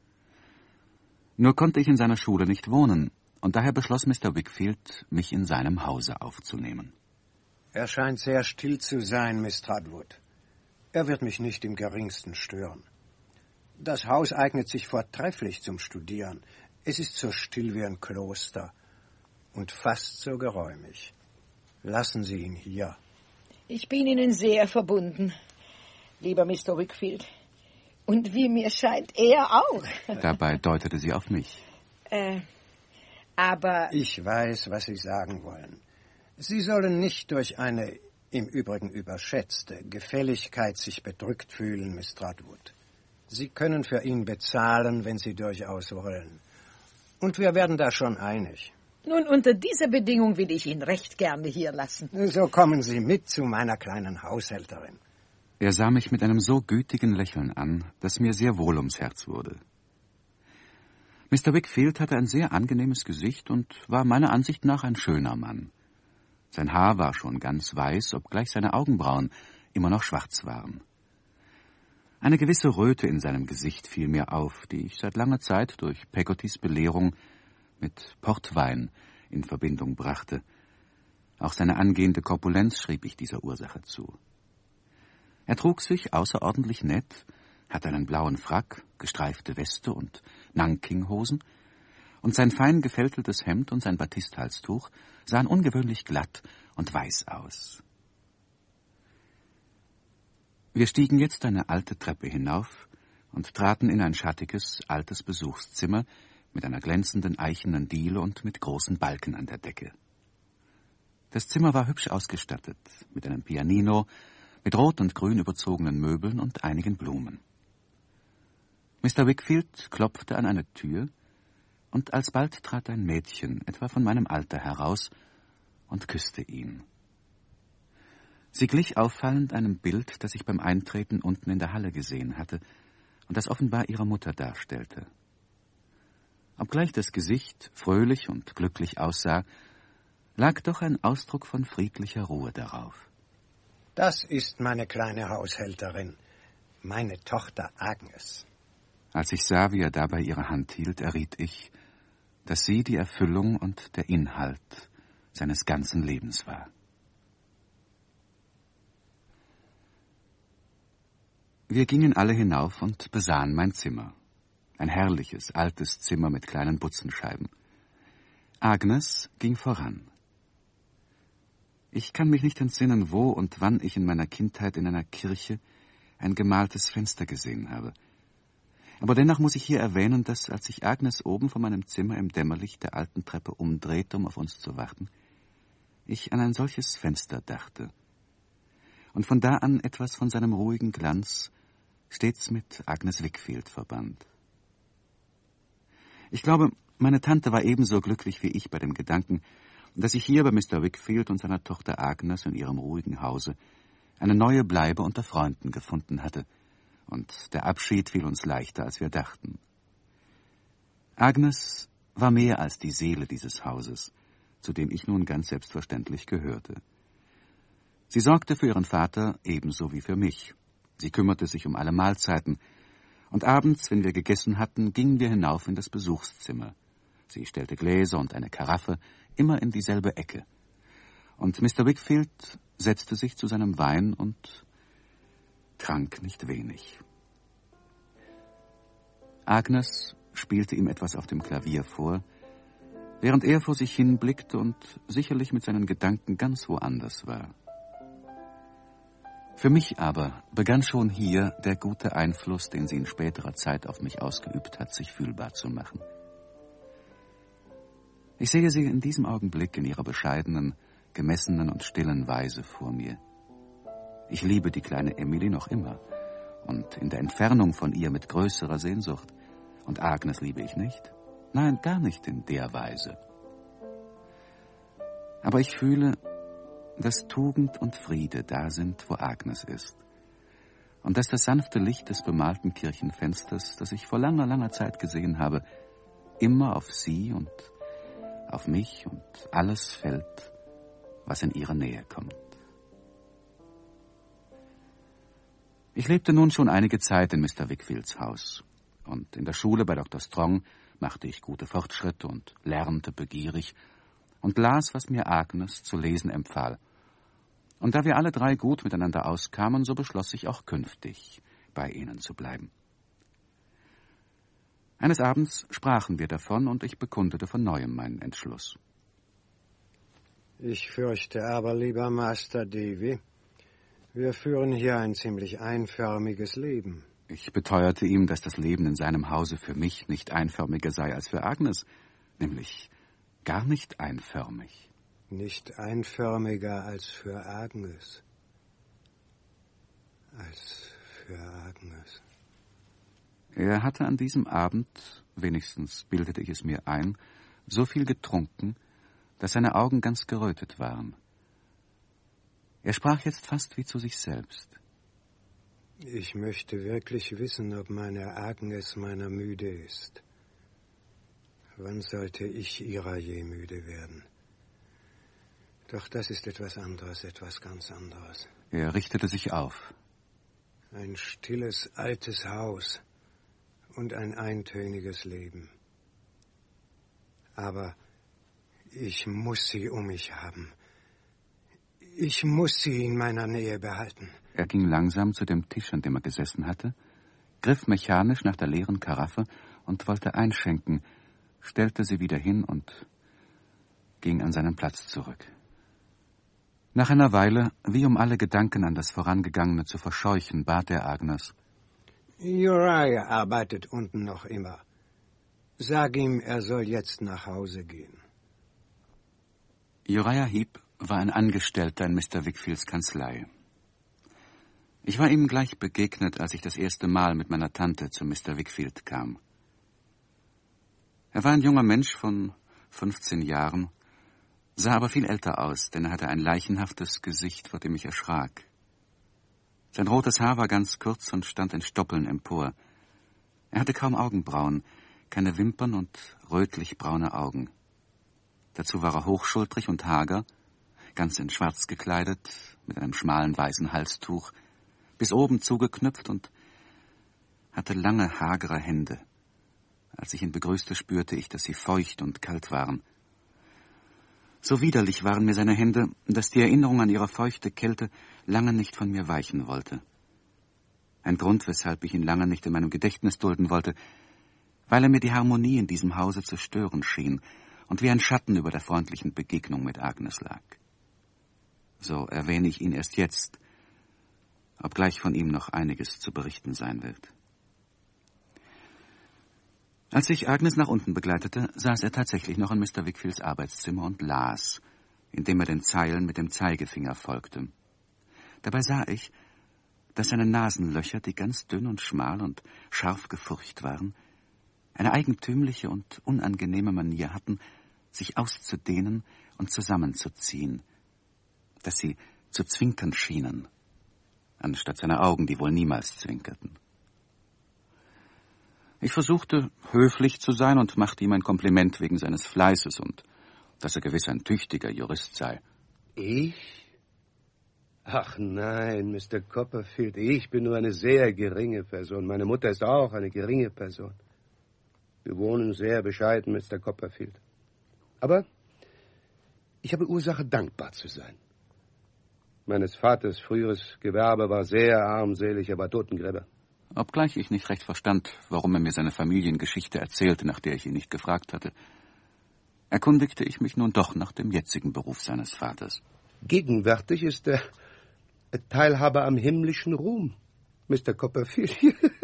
S3: Nur konnte ich in seiner Schule nicht wohnen, und daher beschloss Mister Wickfield, mich in seinem Hause aufzunehmen.
S12: Er scheint sehr still zu sein, Miss Trotwood. Er wird mich nicht im geringsten stören. Das Haus eignet sich vortrefflich zum Studieren. Es ist so still wie ein Kloster und fast so geräumig. Lassen Sie ihn hier.
S7: Ich bin Ihnen sehr verbunden, lieber Mister Wickfield. Und wie mir scheint, er auch.
S3: Dabei deutete sie auf mich.
S7: Äh, aber...
S12: Ich weiß, was Sie sagen wollen. Sie sollen nicht durch eine im Übrigen überschätzte Gefälligkeit sich bedrückt fühlen, Miss Trotwood. Sie können für ihn bezahlen, wenn Sie durchaus wollen. Und wir werden da schon einig.
S7: Nun, unter dieser Bedingung will ich ihn recht gerne hier lassen.
S12: So kommen Sie mit zu meiner kleinen Haushälterin.
S3: Er sah mich mit einem so gütigen Lächeln an, dass mir sehr wohl ums Herz wurde. Mister Wickfield hatte ein sehr angenehmes Gesicht und war meiner Ansicht nach ein schöner Mann. Sein Haar war schon ganz weiß, obgleich seine Augenbrauen immer noch schwarz waren. Eine gewisse Röte in seinem Gesicht fiel mir auf, die ich seit langer Zeit durch Peggotys Belehrung mit Portwein in Verbindung brachte. Auch seine angehende Korpulenz schrieb ich dieser Ursache zu. Er trug sich außerordentlich nett, hatte einen blauen Frack, gestreifte Weste und Nankinghosen, und sein fein gefälteltes Hemd und sein Batisthalstuch sahen ungewöhnlich glatt und weiß aus. Wir stiegen jetzt eine alte Treppe hinauf und traten in ein schattiges, altes Besuchszimmer mit einer glänzenden eichenen Diele und mit großen Balken an der Decke. Das Zimmer war hübsch ausgestattet, mit einem Pianino, mit rot und grün überzogenen Möbeln und einigen Blumen. Mister Wickfield klopfte an eine Tür, und alsbald trat ein Mädchen, etwa von meinem Alter, heraus und küsste ihn. Sie glich auffallend einem Bild, das ich beim Eintreten unten in der Halle gesehen hatte und das offenbar ihre Mutter darstellte. Obgleich das Gesicht fröhlich und glücklich aussah, lag doch ein Ausdruck von friedlicher Ruhe darauf.
S12: Das ist meine kleine Haushälterin, meine Tochter Agnes.
S3: Als ich sah, wie er dabei ihre Hand hielt, erriet ich, dass sie die Erfüllung und der Inhalt seines ganzen Lebens war. Wir gingen alle hinauf und besahen mein Zimmer. Ein herrliches, altes Zimmer mit kleinen Butzenscheiben. Agnes ging voran. Ich kann mich nicht entsinnen, wo und wann ich in meiner Kindheit in einer Kirche ein gemaltes Fenster gesehen habe. Aber dennoch muss ich hier erwähnen, dass, als ich Agnes oben von meinem Zimmer im Dämmerlicht der alten Treppe umdrehte, um auf uns zu warten, ich an ein solches Fenster dachte und von da an etwas von seinem ruhigen Glanz stets mit Agnes Wickfield verband. Ich glaube, meine Tante war ebenso glücklich wie ich bei dem Gedanken, dass ich hier bei Mister Wickfield und seiner Tochter Agnes in ihrem ruhigen Hause eine neue Bleibe unter Freunden gefunden hatte, und der Abschied fiel uns leichter, als wir dachten. Agnes war mehr als die Seele dieses Hauses, zu dem ich nun ganz selbstverständlich gehörte. Sie sorgte für ihren Vater ebenso wie für mich. Sie kümmerte sich um alle Mahlzeiten, und abends, wenn wir gegessen hatten, gingen wir hinauf in das Besuchszimmer. Sie stellte Gläser und eine Karaffe immer in dieselbe Ecke. und Mister Wickfield setzte sich zu seinem Wein und trank nicht wenig. Agnes spielte ihm etwas auf dem Klavier vor, während er vor sich hin blickte und sicherlich mit seinen Gedanken ganz woanders war. Für mich aber begann schon hier der gute Einfluss, den sie in späterer Zeit auf mich ausgeübt hat, sich fühlbar zu machen. Ich sehe sie in diesem Augenblick in ihrer bescheidenen, gemessenen und stillen Weise vor mir. Ich liebe die kleine Emily noch immer und in der Entfernung von ihr mit größerer Sehnsucht. Und Agnes liebe ich nicht. Nein, gar nicht in der Weise. Aber ich fühle, dass Tugend und Friede da sind, wo Agnes ist. Und dass das sanfte Licht des bemalten Kirchenfensters, das ich vor langer, langer Zeit gesehen habe, immer auf sie und auf mich und alles fällt, was in ihre Nähe kommt. Ich lebte nun schon einige Zeit in Mister Wickfields Haus. Und in der Schule bei Doktor Strong machte ich gute Fortschritte und lernte begierig und las, was mir Agnes zu lesen empfahl. Und da wir alle drei gut miteinander auskamen, so beschloss ich auch künftig bei ihnen zu bleiben. Eines Abends sprachen wir davon, und ich bekundete von neuem meinen Entschluss.
S12: Ich fürchte aber, lieber Master Davy, wir führen hier ein ziemlich einförmiges Leben.
S3: Ich beteuerte ihm, dass das Leben in seinem Hause für mich nicht einförmiger sei als für Agnes, nämlich gar nicht einförmig.
S12: Nicht einförmiger als für Agnes. Als für Agnes.
S3: Er hatte an diesem Abend, wenigstens bildete ich es mir ein, so viel getrunken, dass seine Augen ganz gerötet waren. Er sprach jetzt fast wie zu sich selbst.
S12: Ich möchte wirklich wissen, ob meine Agnes meiner müde ist. Wann sollte ich ihrer je müde werden? Doch das ist etwas anderes, etwas ganz anderes.
S3: Er richtete sich auf.
S12: Ein stilles, altes Haus und ein eintöniges Leben. Aber ich muss sie um mich haben. Ich muss sie in meiner Nähe behalten.
S3: Er ging langsam zu dem Tisch, an dem er gesessen hatte, griff mechanisch nach der leeren Karaffe und wollte einschenken, stellte sie wieder hin und ging an seinen Platz zurück. Nach einer Weile, wie um alle Gedanken an das Vorangegangene zu verscheuchen, bat er Agnes:
S12: Uriah arbeitet unten noch immer. Sag ihm, er soll jetzt nach Hause gehen.
S3: Uriah Heep war ein Angestellter in Mister Wickfields Kanzlei. Ich war ihm gleich begegnet, als ich das erste Mal mit meiner Tante zu Mister Wickfield kam. Er war ein junger Mensch von fünfzehn Jahren, sah aber viel älter aus, denn er hatte ein leichenhaftes Gesicht, vor dem ich erschrak. Sein rotes Haar war ganz kurz und stand in Stoppeln empor. Er hatte kaum Augenbrauen, keine Wimpern und rötlich-braune Augen. Dazu war er hochschultrig und hager, ganz in Schwarz gekleidet, mit einem schmalen weißen Halstuch, bis oben zugeknüpft und hatte lange, hagere Hände. Als ich ihn begrüßte, spürte ich, dass sie feucht und kalt waren. So widerlich waren mir seine Hände, dass die Erinnerung an ihre feuchte Kälte lange nicht von mir weichen wollte. Ein Grund, weshalb ich ihn lange nicht in meinem Gedächtnis dulden wollte, weil er mir die Harmonie in diesem Hause zu stören schien und wie ein Schatten über der freundlichen Begegnung mit Agnes lag. So erwähne ich ihn erst jetzt, obgleich von ihm noch einiges zu berichten sein wird. Als ich Agnes nach unten begleitete, saß er tatsächlich noch in Mister Wickfields Arbeitszimmer und las, indem er den Zeilen mit dem Zeigefinger folgte. Dabei sah ich, dass seine Nasenlöcher, die ganz dünn und schmal und scharf gefurcht waren, eine eigentümliche und unangenehme Manier hatten, sich auszudehnen und zusammenzuziehen, dass sie zu zwinkern schienen, anstatt seiner Augen, die wohl niemals zwinkerten. Ich versuchte, höflich zu sein und machte ihm ein Kompliment wegen seines Fleißes und dass er gewiss ein tüchtiger Jurist sei.
S13: Ich? Ach nein, Mister Copperfield, ich bin nur eine sehr geringe Person. Meine Mutter ist auch eine geringe Person. Wir wohnen sehr bescheiden, Mister Copperfield. Aber Ich habe Ursache, dankbar zu sein. Meines Vaters früheres Gewerbe war sehr armselig, er war Totengräber.
S3: Obgleich ich nicht recht verstand, warum er mir seine Familiengeschichte erzählte, nach der ich ihn nicht gefragt hatte, erkundigte ich mich nun doch nach dem jetzigen Beruf seines Vaters.
S13: Gegenwärtig ist er Teilhaber am himmlischen Ruhm, Mister Copperfield.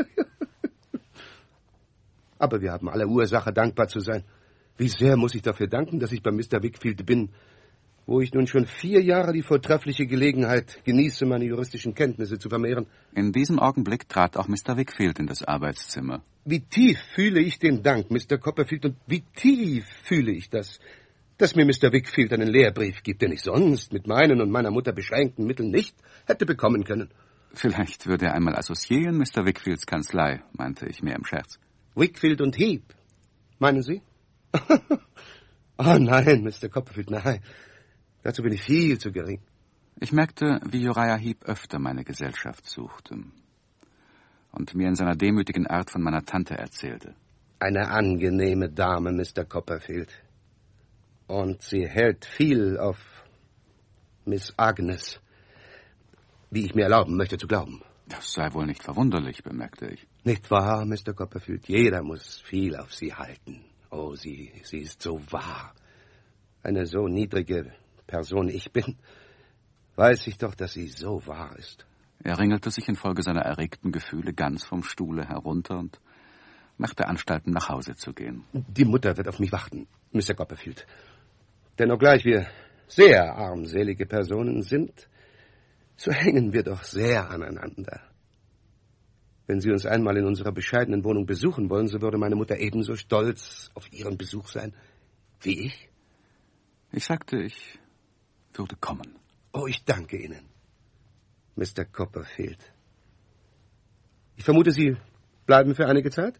S13: Aber wir haben alle Ursache, dankbar zu sein. Wie sehr muss ich dafür danken, dass ich bei Mister Wickfield bin, wo ich nun schon vier Jahre die vortreffliche Gelegenheit genieße, meine juristischen Kenntnisse zu vermehren.
S3: In diesem Augenblick trat auch Mister Wickfield in das Arbeitszimmer.
S13: Wie tief fühle ich den Dank, Mister Copperfield, und wie tief fühle ich das, dass mir Mister Wickfield einen Lehrbrief gibt, den ich sonst mit meinen und meiner Mutter beschränkten Mitteln nicht hätte bekommen können.
S3: Vielleicht würde er einmal Associé in Mister Wickfields Kanzlei, meinte ich mehr im Scherz.
S13: Wickfield und Heep, meinen Sie? Oh nein, Mister Copperfield, nein. Dazu bin ich viel zu gering.
S3: Ich merkte, wie Uriah Heep öfter meine Gesellschaft suchte und mir in seiner demütigen Art von meiner Tante erzählte.
S13: Eine angenehme Dame, Mister Copperfield. Und sie hält viel auf Miss Agnes, wie ich mir erlauben möchte zu glauben.
S3: Das sei wohl nicht verwunderlich, bemerkte ich.
S13: Nicht wahr, Mister Copperfield? Jeder muss viel auf sie halten. Oh, sie, sie ist so wahr. Eine so niedrige Person ich bin, weiß ich doch, dass sie so wahr ist.
S3: Er ringelte sich infolge seiner erregten Gefühle ganz vom Stuhle herunter und machte Anstalten, nach Hause zu gehen.
S13: Die Mutter wird auf mich warten, Mister Copperfield. Denn obgleich wir sehr armselige Personen sind, so hängen wir doch sehr aneinander. Wenn Sie uns einmal in unserer bescheidenen Wohnung besuchen wollen, so würde meine Mutter ebenso stolz auf Ihren Besuch sein wie ich.
S3: Ich sagte, ich würde kommen.
S13: Oh, ich danke Ihnen, Mister Copperfield. Ich vermute, Sie bleiben für einige Zeit?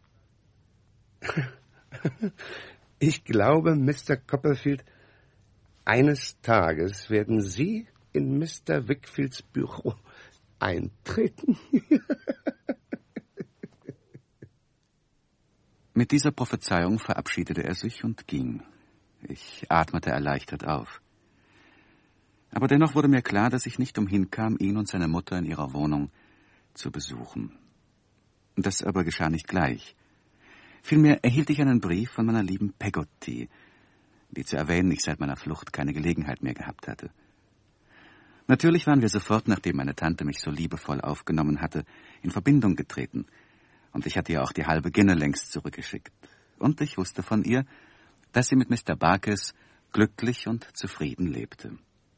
S13: Ich glaube, Mister Copperfield, eines Tages werden Sie in Mister Wickfields Büro eintreten.
S3: Mit dieser Prophezeiung verabschiedete er sich und ging. Ich atmete erleichtert auf. Aber dennoch wurde mir klar, dass ich nicht umhin kam, ihn und seine Mutter in ihrer Wohnung zu besuchen. Das aber geschah nicht gleich. Vielmehr erhielt ich einen Brief von meiner lieben Peggotty, die zu erwähnen ich seit meiner Flucht keine Gelegenheit mehr gehabt hatte. Natürlich waren wir sofort, nachdem meine Tante mich so liebevoll aufgenommen hatte, in Verbindung getreten, und ich hatte ihr auch die halbe Guinea längst zurückgeschickt. Und ich wusste von ihr, dass sie mit Mister Barkis glücklich und zufrieden lebte.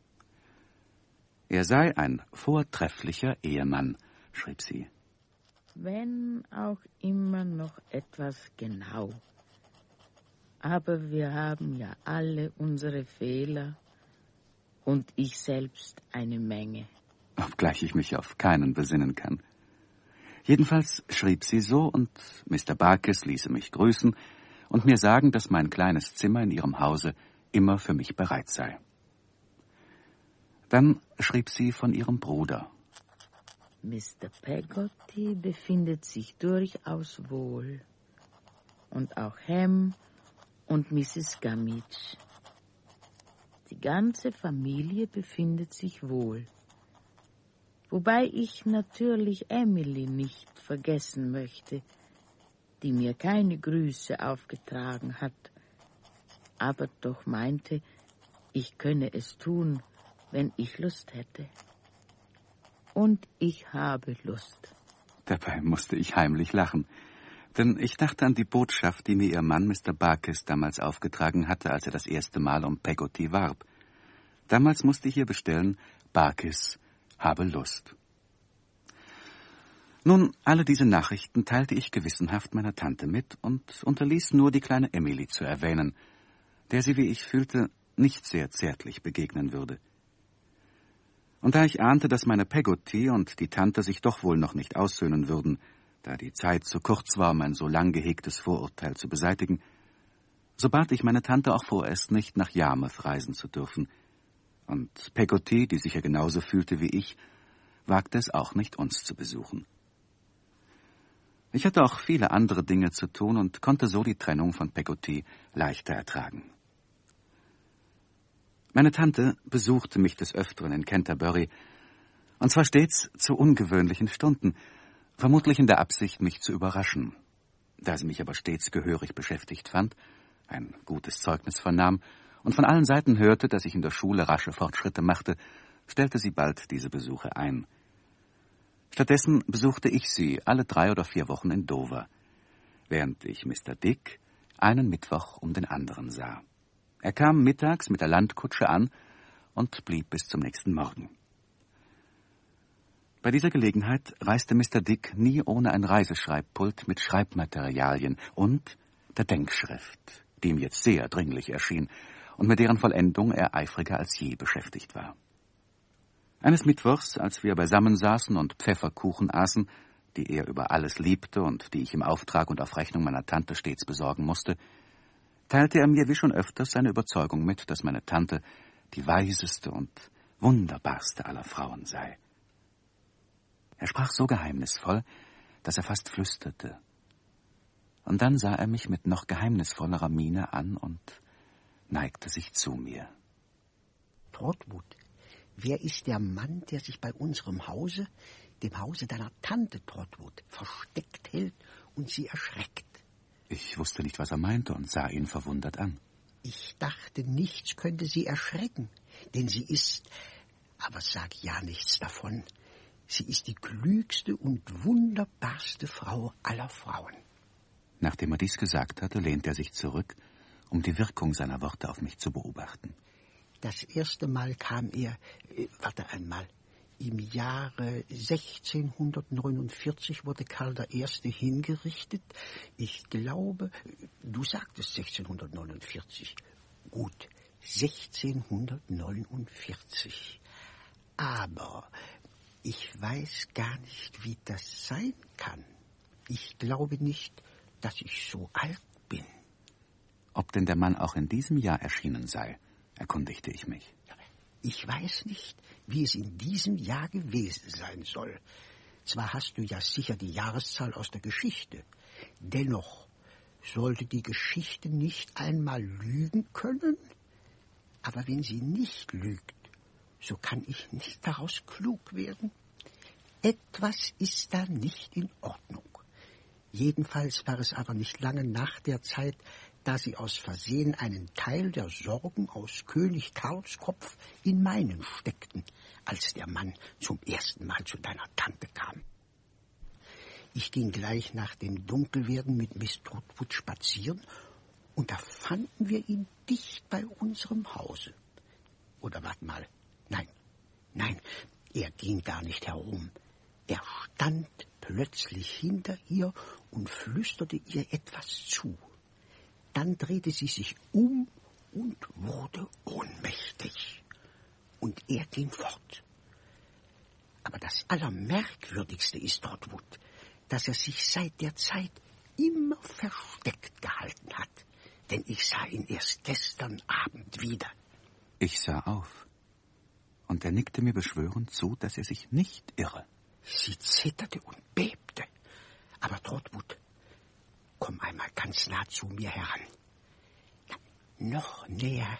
S3: Er sei ein vortrefflicher Ehemann, schrieb sie.
S14: Wenn auch immer noch etwas genau. Aber wir haben ja alle unsere Fehler und ich selbst eine Menge.
S3: Obgleich ich mich auf keinen besinnen kann. Jedenfalls schrieb sie so, und Mister Barkis ließe mich grüßen und mir sagen, dass mein kleines Zimmer in ihrem Hause immer für mich bereit sei. Dann schrieb sie von ihrem Bruder.
S14: Mister Peggotty befindet sich durchaus wohl. Und auch Ham und Misses Gummidge. Die ganze Familie befindet sich wohl. Wobei ich natürlich Emily nicht vergessen möchte, die mir keine Grüße aufgetragen hat, aber doch meinte, ich könne es tun, wenn ich Lust hätte. Und ich habe Lust.
S3: Dabei musste ich heimlich lachen, denn ich dachte an die Botschaft, die mir ihr Mann Mister Barkis damals aufgetragen hatte, als er das erste Mal um Peggotty warb. Damals musste ich ihr bestellen, Barkis habe Lust. Nun, alle diese Nachrichten teilte ich gewissenhaft meiner Tante mit und unterließ nur die kleine Emily zu erwähnen, der sie, wie ich fühlte, nicht sehr zärtlich begegnen würde. Und da ich ahnte, dass meine Peggotty und die Tante sich doch wohl noch nicht aussöhnen würden, da die Zeit zu kurz war, um ein so lang gehegtes Vorurteil zu beseitigen, so bat ich meine Tante auch vorerst nicht, nach Yarmouth reisen zu dürfen. Und Peggotty, die sich ja genauso fühlte wie ich, wagte es auch nicht, uns zu besuchen. Ich hatte auch viele andere Dinge zu tun und konnte so die Trennung von Peggotty leichter ertragen. Meine Tante besuchte mich des Öfteren in Canterbury, und zwar stets zu ungewöhnlichen Stunden, vermutlich in der Absicht, mich zu überraschen. Da sie mich aber stets gehörig beschäftigt fand, ein gutes Zeugnis vernahm und von allen Seiten hörte, dass ich in der Schule rasche Fortschritte machte, stellte sie bald diese Besuche ein. Stattdessen besuchte ich sie alle drei oder vier Wochen in Dover, während ich Mister Dick einen Mittwoch um den anderen sah. Er kam mittags mit der Landkutsche an und blieb bis zum nächsten Morgen. Bei dieser Gelegenheit reiste Mister Dick nie ohne ein Reiseschreibpult mit Schreibmaterialien und der Denkschrift, die ihm jetzt sehr dringlich erschien und mit deren Vollendung er eifriger als je beschäftigt war. Eines Mittwochs, als wir beisammen saßen und Pfefferkuchen aßen, die er über alles liebte und die ich im Auftrag und auf Rechnung meiner Tante stets besorgen musste, teilte er mir wie schon öfters seine Überzeugung mit, dass meine Tante die weiseste und wunderbarste aller Frauen sei. Er sprach so geheimnisvoll, dass er fast flüsterte. Und dann sah er mich mit noch geheimnisvollerer Miene an und neigte sich zu mir.
S8: Trotwood, wer ist der Mann, der sich bei unserem Hause, dem Hause deiner Tante Trotwood, versteckt hält und sie erschreckt?
S3: Ich wusste nicht, was er meinte und sah ihn verwundert an.
S8: Ich dachte, nichts könnte sie erschrecken, denn sie ist, aber sag ja nichts davon, sie ist die klügste und wunderbarste Frau aller Frauen.
S3: Nachdem er dies gesagt hatte, lehnte er sich zurück, um die Wirkung seiner Worte auf mich zu beobachten.
S8: Das erste Mal kam er, äh, warte einmal, im Jahre sechzehnhundertneunundvierzig wurde Karl der Erste hingerichtet. Ich glaube, du sagtest sechzehnhundertneunundvierzig. Gut, sechzehnhundertneunundvierzig. Aber ich weiß gar nicht, wie das sein kann. Ich glaube nicht, dass ich so alt bin.
S3: Ob denn der Mann auch in diesem Jahr erschienen sei, erkundigte ich mich.
S8: Ich weiß nicht, wie es in diesem Jahr gewesen sein soll. Zwar hast du ja sicher die Jahreszahl aus der Geschichte. Dennoch sollte die Geschichte nicht einmal lügen können. Aber wenn sie nicht lügt, so kann ich nicht daraus klug werden. Etwas ist da nicht in Ordnung. Jedenfalls war es aber nicht lange nach der Zeit, da sie aus Versehen einen Teil der Sorgen aus König Karls Kopf in meinen steckten, als der Mann zum ersten Mal zu deiner Tante kam. Ich ging gleich nach dem Dunkelwerden mit Miss Trotwood spazieren, und da fanden wir ihn dicht bei unserem Hause. Oder warte mal, nein, nein, er ging gar nicht herum. Er stand plötzlich hinter ihr und flüsterte ihr etwas zu. Dann drehte sie sich um und wurde ohnmächtig. Und er ging fort. Aber das Allermerkwürdigste ist, Trotwood, dass er sich seit der Zeit immer versteckt gehalten hat. Denn ich sah ihn erst gestern Abend wieder.
S3: Ich sah auf. Und er nickte mir beschwörend zu, dass er sich nicht irre.
S8: Sie zitterte und bebte. Aber Trotwood, komm einmal ganz nah zu mir heran. Noch näher.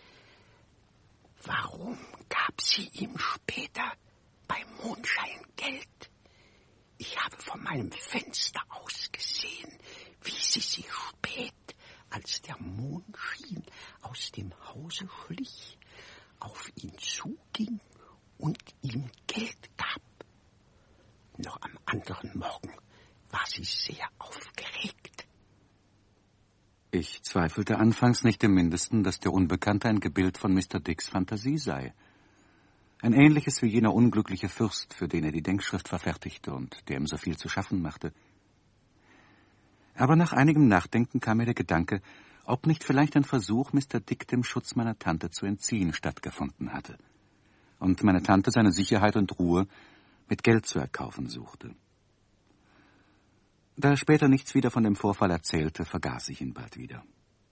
S8: Warum gab sie ihm später bei Mondschein Geld? Ich habe von meinem Fenster aus gesehen, wie sie sich spät, als der Mond schien, aus dem Hause schlich, auf ihn zuging und ihm Geld gab. Noch am anderen Morgen war sie sehr aufgeregt.
S3: Ich zweifelte anfangs nicht im Mindesten, dass der Unbekannte ein Gebild von Mister Dicks Fantasie sei. Ein ähnliches wie jener unglückliche Fürst, für den er die Denkschrift verfertigte und der ihm so viel zu schaffen machte. Aber nach einigem Nachdenken kam mir der Gedanke, ob nicht vielleicht ein Versuch, Mister Dick dem Schutz meiner Tante zu entziehen, stattgefunden hatte und meine Tante seine Sicherheit und Ruhe mit Geld zu erkaufen suchte. Da er später nichts wieder von dem Vorfall erzählte, vergaß ich ihn bald wieder.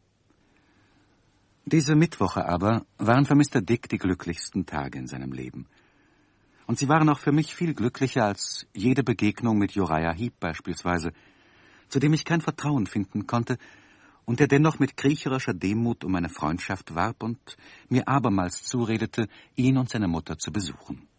S3: Diese Mittwoche aber waren für Mister Dick die glücklichsten Tage in seinem Leben. Und sie waren auch für mich viel glücklicher als jede Begegnung mit Uriah Heep beispielsweise, zu dem ich kein Vertrauen finden konnte und der dennoch mit kriecherischer Demut um meine Freundschaft warb und mir abermals zuredete, ihn und seine Mutter zu besuchen.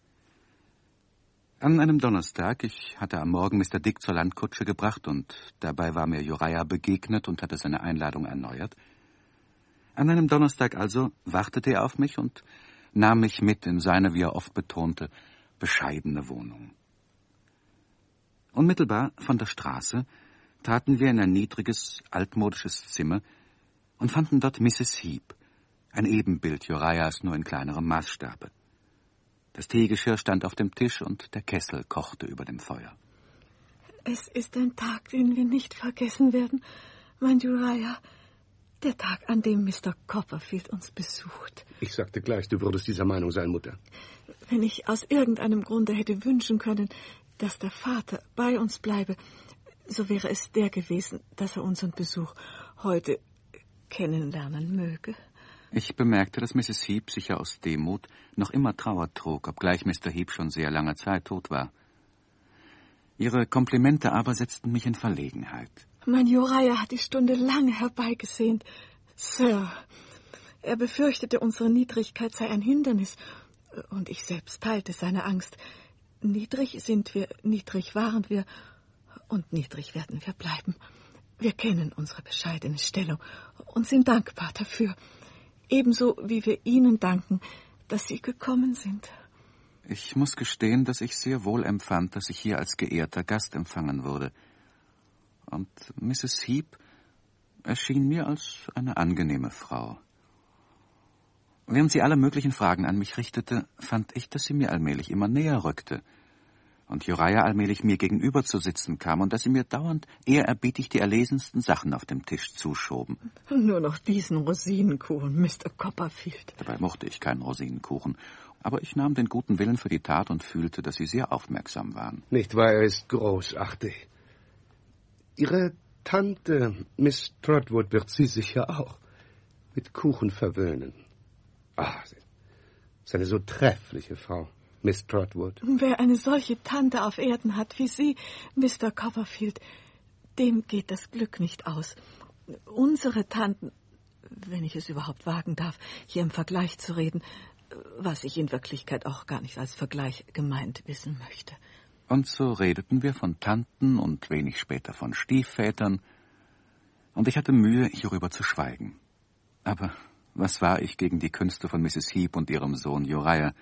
S3: An einem Donnerstag, ich hatte am Morgen Mister Dick zur Landkutsche gebracht und dabei war mir Uriah begegnet und hatte seine Einladung erneuert. An einem Donnerstag also wartete er auf mich und nahm mich mit in seine, wie er oft betonte, bescheidene Wohnung. Unmittelbar von der Straße traten wir in ein niedriges, altmodisches Zimmer und fanden dort Misses Heep, ein Ebenbild Uriahs nur in kleinerem Maßstabe. Das Teegeschirr stand auf dem Tisch und der Kessel kochte über dem Feuer.
S15: Es ist ein Tag, den wir nicht vergessen werden, mein Uriah. Der Tag, an dem Mister Copperfield uns besucht.
S13: Ich sagte gleich, du würdest dieser Meinung sein, Mutter.
S15: Wenn ich aus irgendeinem Grunde hätte wünschen können, dass der Vater bei uns bleibe, so wäre es der gewesen, dass er unseren Besuch heute kennenlernen möge.
S3: Ich bemerkte, dass Misses Heep sicher aus Demut noch immer Trauer trug, obgleich Mister Heep schon sehr lange Zeit tot war. Ihre Komplimente aber setzten mich in Verlegenheit.
S15: Mein Uriah hat die Stunde lange herbeigesehnt. Sir, er befürchtete, unsere Niedrigkeit sei ein Hindernis, und ich selbst teilte seine Angst. Niedrig sind wir, niedrig waren wir, und niedrig werden wir bleiben. Wir kennen unsere bescheidene Stellung und sind dankbar dafür, ebenso wie wir Ihnen danken, dass Sie gekommen sind.
S3: Ich muss gestehen, dass ich sehr wohl empfand, dass ich hier als geehrter Gast empfangen wurde. Und Misses Heep erschien mir als eine angenehme Frau. Während sie alle möglichen Fragen an mich richtete, fand ich, dass sie mir allmählich immer näher rückte und Uriah allmählich mir gegenüber zu sitzen kam und dass sie mir dauernd ehrerbietig die erlesensten Sachen auf dem Tisch zuschoben.
S15: Nur noch diesen Rosinenkuchen, Mister Copperfield.
S3: Dabei mochte ich keinen Rosinenkuchen, aber ich nahm den guten Willen für die Tat und fühlte, dass sie sehr aufmerksam waren.
S13: Nicht wahr, er ist großartig. Ihre Tante, Miss Trotwood, wird Sie sicher auch mit Kuchen verwöhnen. Ah, sie ist eine so treffliche Frau, Miss Trotwood.
S15: Wer eine solche Tante auf Erden hat wie Sie, Mister Copperfield, dem geht das Glück nicht aus. Unsere Tanten, wenn ich es überhaupt wagen darf, hier im Vergleich zu reden, was ich in Wirklichkeit auch gar nicht als Vergleich gemeint wissen möchte.
S3: Und so redeten wir von Tanten und wenig später von Stiefvätern, und ich hatte Mühe, hierüber zu schweigen. Aber was war ich gegen die Künste von Misses Heep und ihrem Sohn Uriah?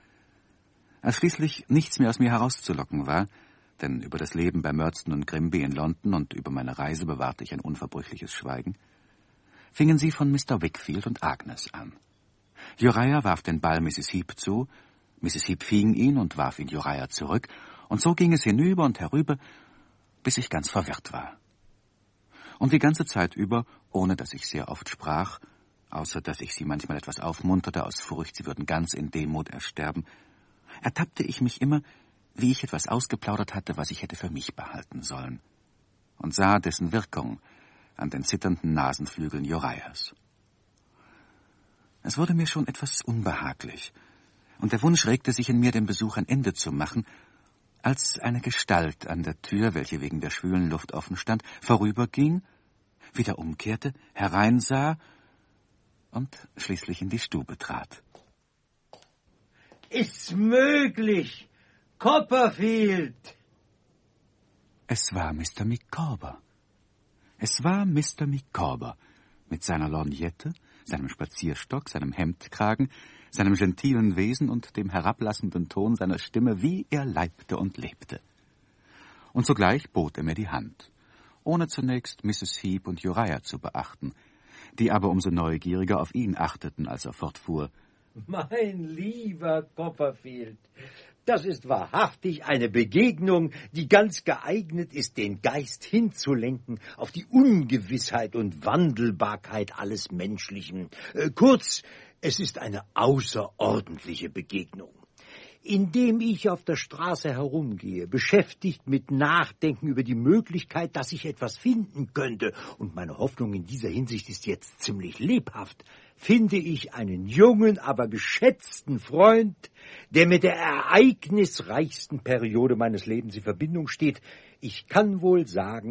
S3: Als schließlich nichts mehr aus mir herauszulocken war, denn über das Leben bei Murdstone und Grimby in London und über meine Reise bewahrte ich ein unverbrüchliches Schweigen, fingen sie von Mister Wickfield und Agnes an. Uriah warf den Ball Misses Heep zu, Misses Heep fing ihn und warf ihn Uriah zurück, und so ging es hinüber und herüber, bis ich ganz verwirrt war. Und die ganze Zeit über, ohne dass ich sehr oft sprach, außer dass ich sie manchmal etwas aufmunterte, aus Furcht, sie würden ganz in Demut ersterben, ertappte ich mich immer, wie ich etwas ausgeplaudert hatte, was ich hätte für mich behalten sollen, und sah dessen Wirkung an den zitternden Nasenflügeln Uriahs. Es wurde mir schon etwas unbehaglich, und der Wunsch regte sich in mir, dem Besuch ein Ende zu machen, als eine Gestalt an der Tür, welche wegen der schwülen Luft offen stand, vorüberging, wieder umkehrte, hereinsah und schließlich in die Stube trat.
S5: Ist's möglich? Copperfield!
S3: Es war Mister Micawber. Es war Mister Micawber mit seiner Lorgnette, seinem Spazierstock, seinem Hemdkragen, seinem gentilen Wesen und dem herablassenden Ton seiner Stimme, wie er leibte und lebte. Und sogleich bot er mir die Hand, ohne zunächst Misses Heep und Uriah zu beachten, die aber umso neugieriger auf ihn achteten, als er fortfuhr.
S5: Mein lieber Copperfield, das ist wahrhaftig eine Begegnung, die ganz geeignet ist, den Geist hinzulenken auf die Ungewissheit und Wandelbarkeit alles Menschlichen. Äh, kurz, es ist eine außerordentliche Begegnung. Indem ich auf der Straße herumgehe, beschäftigt mit Nachdenken über die Möglichkeit, dass ich etwas finden könnte, und meine Hoffnung in dieser Hinsicht ist jetzt ziemlich lebhaft, finde ich einen jungen, aber geschätzten Freund, der mit der ereignisreichsten Periode meines Lebens in Verbindung steht. Ich kann wohl sagen,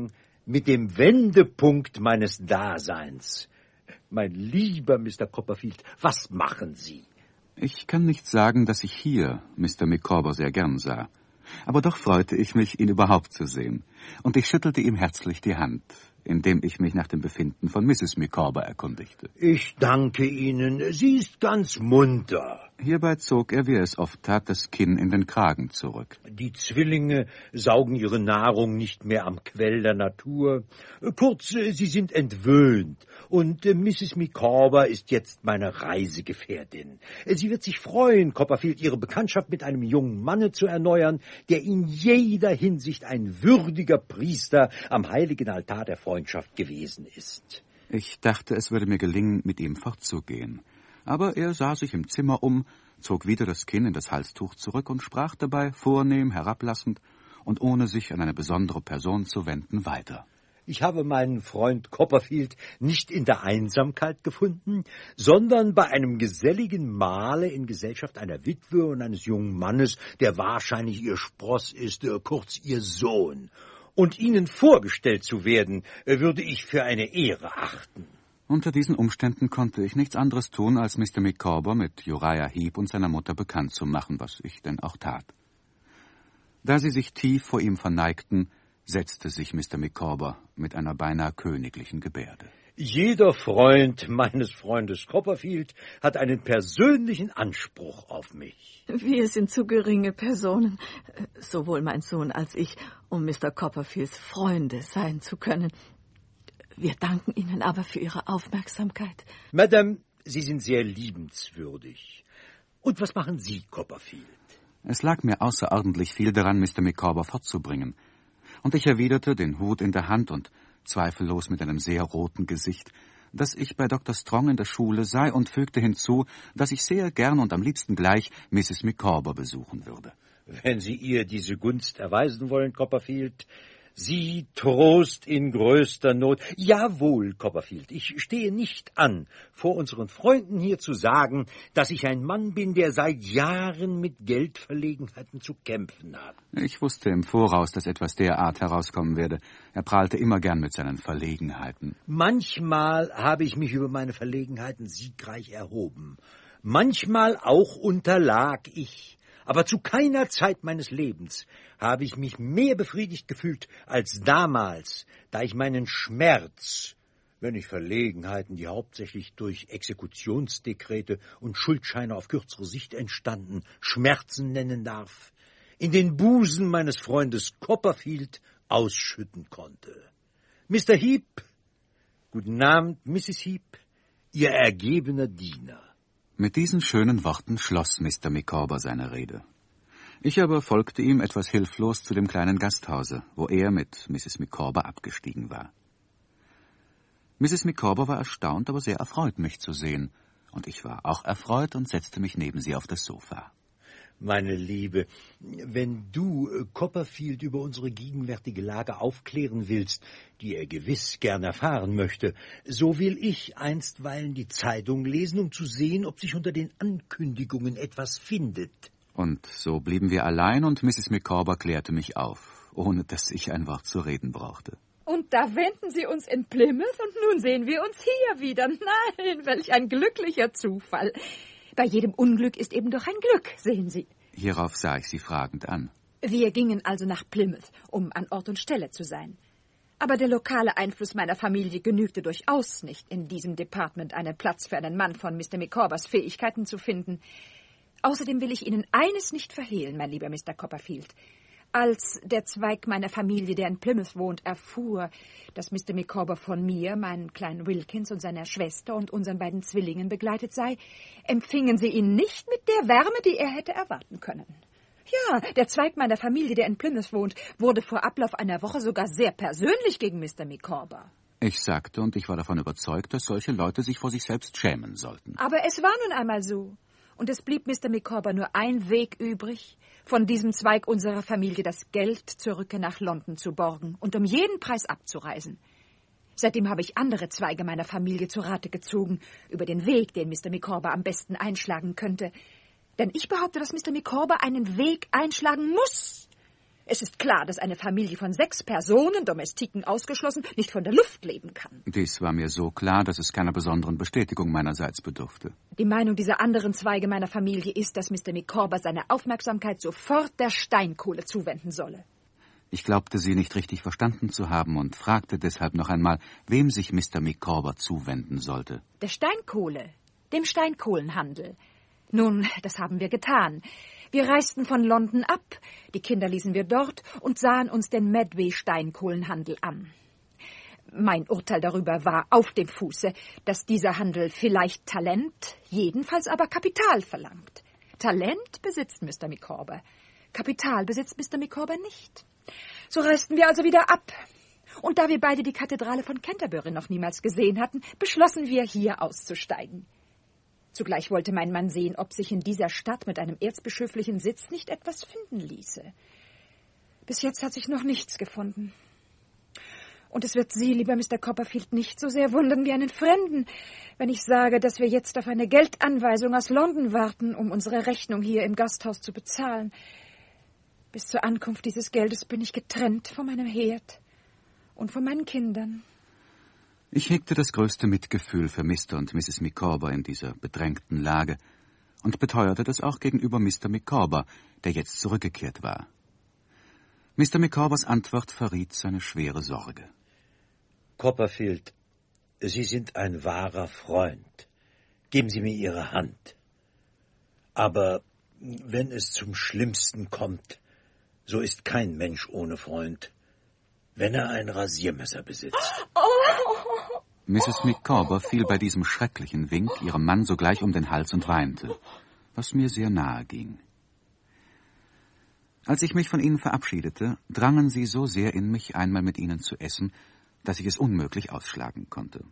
S5: mit dem Wendepunkt meines Daseins. Mein lieber Mister Copperfield, was machen Sie?
S3: Ich kann nicht sagen, dass ich hier Mister Micawber sehr gern sah. Aber doch freute ich mich, ihn überhaupt zu sehen. Und ich schüttelte ihm herzlich die Hand, indem ich mich nach dem Befinden von Misses Micawber erkundigte.
S5: Ich danke Ihnen. Sie ist ganz munter.
S3: Hierbei zog er, wie er es oft tat, das Kinn in den Kragen zurück.
S5: Die Zwillinge saugen ihre Nahrung nicht mehr am Quell der Natur. Kurz, sie sind entwöhnt. Und Misses Micawber ist jetzt meine Reisegefährtin. Sie wird sich freuen, Copperfield, ihre Bekanntschaft mit einem jungen Manne zu erneuern, der in jeder Hinsicht ein würdiger Priester am heiligen Altar der Freundschaft gewesen ist.
S3: Ich dachte, es würde mir gelingen, mit ihm fortzugehen. Aber er sah sich im Zimmer um, zog wieder das Kinn in das Halstuch zurück und sprach dabei, vornehm, herablassend und ohne sich an eine besondere Person zu wenden, weiter.
S5: Ich habe meinen Freund Copperfield nicht in der Einsamkeit gefunden, sondern bei einem geselligen Mahle in Gesellschaft einer Witwe und eines jungen Mannes, der wahrscheinlich ihr Spross ist, kurz ihr Sohn. Und Ihnen vorgestellt zu werden, würde ich für eine Ehre achten.
S3: Unter diesen Umständen konnte ich nichts anderes tun, als Mister Micawber mit Uriah Heep und seiner Mutter bekannt zu machen, was ich denn auch tat. Da sie sich tief vor ihm verneigten, setzte sich Mister Micawber mit einer beinahe königlichen Gebärde.
S5: Jeder Freund meines Freundes Copperfield hat einen persönlichen Anspruch auf mich.
S15: Wir sind zu geringe Personen, sowohl mein Sohn als ich, um Mister Copperfields Freunde sein zu können. Wir danken Ihnen aber für Ihre Aufmerksamkeit.
S5: Madame, Sie sind sehr liebenswürdig. Und was machen Sie, Copperfield?
S3: Es lag mir außerordentlich viel daran, Mister Micawber fortzubringen. Und ich erwiderte, den Hut in der Hand und zweifellos mit einem sehr roten Gesicht, dass ich bei Doktor Strong in der Schule sei und fügte hinzu, dass ich sehr gern und am liebsten gleich Misses Micawber besuchen würde.
S5: Wenn Sie ihr diese Gunst erweisen wollen, Copperfield, Sie Trost in größter Not. Jawohl, Copperfield, ich stehe nicht an, vor unseren Freunden hier zu sagen, dass ich ein Mann bin, der seit Jahren mit Geldverlegenheiten zu kämpfen hat.
S3: Ich wusste im Voraus, dass etwas derart herauskommen werde. Er prahlte immer gern mit seinen Verlegenheiten.
S5: Manchmal habe ich mich über meine Verlegenheiten siegreich erhoben. Manchmal auch unterlag ich. Aber zu keiner Zeit meines Lebens habe ich mich mehr befriedigt gefühlt als damals, da ich meinen Schmerz, wenn ich Verlegenheiten, die hauptsächlich durch Exekutionsdekrete und Schuldscheine auf kürzere Sicht entstanden, Schmerzen nennen darf, in den Busen meines Freundes Copperfield ausschütten konnte. Mister Heep, guten Abend, Misses Heep, Ihr ergebener Diener.
S3: Mit diesen schönen Worten schloss Mister Micawber seine Rede. Ich aber folgte ihm etwas hilflos zu dem kleinen Gasthause, wo er mit Misses Micawber abgestiegen war. Misses Micawber war erstaunt, aber sehr erfreut, mich zu sehen, und ich war auch erfreut und setzte mich neben sie auf das Sofa.
S5: Meine Liebe, wenn du Copperfield über unsere gegenwärtige Lage aufklären willst, die er gewiss gern erfahren möchte, so will ich einstweilen die Zeitung lesen, um zu sehen, ob sich unter den Ankündigungen etwas findet.
S3: Und so blieben wir allein, und Misses Micawber klärte mich auf, ohne dass ich ein Wort zu reden brauchte.
S4: Und da wenden Sie uns in Plymouth, und nun sehen wir uns hier wieder. Nein, welch ein glücklicher Zufall. Bei jedem Unglück ist eben doch ein Glück, sehen Sie.
S3: Hierauf sah ich sie fragend an.
S4: Wir gingen also nach Plymouth, um an Ort und Stelle zu sein. Aber der lokale Einfluss meiner Familie genügte durchaus nicht, in diesem Department einen Platz für einen Mann von Mister Micawbers Fähigkeiten zu finden. Außerdem will ich Ihnen eines nicht verhehlen, mein lieber Mister Copperfield. Als der Zweig meiner Familie, der in Plymouth wohnt, erfuhr, dass Mister Micawber von mir, meinen kleinen Wilkins und seiner Schwester und unseren beiden Zwillingen begleitet sei, empfingen sie ihn nicht mit der Wärme, die er hätte erwarten können. Ja, der Zweig meiner Familie, der in Plymouth wohnt, wurde vor Ablauf einer Woche sogar sehr persönlich gegen Mister Micawber.
S3: Ich sagte, und ich war davon überzeugt, dass solche Leute sich vor sich selbst schämen sollten.
S4: Aber es war nun einmal so. Und es blieb Mister Micawber nur ein Weg übrig, von diesem Zweig unserer Familie das Geld zur Rückkehr nach London zu borgen und um jeden Preis abzureisen. Seitdem habe ich andere Zweige meiner Familie zu Rate gezogen, über den Weg, den Mister Micawber am besten einschlagen könnte. Denn ich behaupte, dass Mister Micawber einen Weg einschlagen muss. Es ist klar, dass eine Familie von sechs Personen, Domestiken ausgeschlossen, nicht von der Luft leben kann.
S3: Dies war mir so klar, dass es keiner besonderen Bestätigung meinerseits bedurfte.
S4: Die Meinung dieser anderen Zweige meiner Familie ist, dass Mister Micawber seine Aufmerksamkeit sofort der Steinkohle zuwenden solle.
S3: Ich glaubte, sie nicht richtig verstanden zu haben und fragte deshalb noch einmal, wem sich Mister Micawber zuwenden sollte.
S4: Der Steinkohle, dem Steinkohlenhandel. Nun, das haben wir getan. Wir reisten von London ab, die Kinder ließen wir dort und sahen uns den Medway-Steinkohlenhandel an. Mein Urteil darüber war auf dem Fuße, dass dieser Handel vielleicht Talent, jedenfalls aber Kapital verlangt. Talent besitzt Mister Micawber, Kapital besitzt Mister Micawber nicht. So reisten wir also wieder ab. Und da wir beide die Kathedrale von Canterbury noch niemals gesehen hatten, beschlossen wir, hier auszusteigen. Zugleich wollte mein Mann sehen, ob sich in dieser Stadt mit einem erzbischöflichen Sitz nicht etwas finden ließe. Bis jetzt hat sich noch nichts gefunden. Und es wird Sie, lieber Mister Copperfield, nicht so sehr wundern wie einen Fremden, wenn ich sage, dass wir jetzt auf eine Geldanweisung aus London warten, um unsere Rechnung hier im Gasthaus zu bezahlen. Bis zur Ankunft dieses Geldes bin ich getrennt von meinem Herd und von meinen Kindern.
S3: Ich hegte das größte Mitgefühl für Mister und Misses Micawber in dieser bedrängten Lage und beteuerte das auch gegenüber Mister Micawber, der jetzt zurückgekehrt war. Mister Micawbers Antwort verriet seine schwere Sorge.
S5: Copperfield, Sie sind ein wahrer Freund. Geben Sie mir Ihre Hand. Aber wenn es zum Schlimmsten kommt, so ist kein Mensch ohne Freund, wenn er ein Rasiermesser besitzt.
S9: Oh.
S3: Misses Micawber fiel bei diesem schrecklichen Wink ihrem Mann sogleich um den Hals und weinte, was mir sehr nahe ging. Als ich mich von ihnen verabschiedete, drangen sie so sehr in mich, einmal mit ihnen zu essen, dass ich es unmöglich ausschlagen konnte.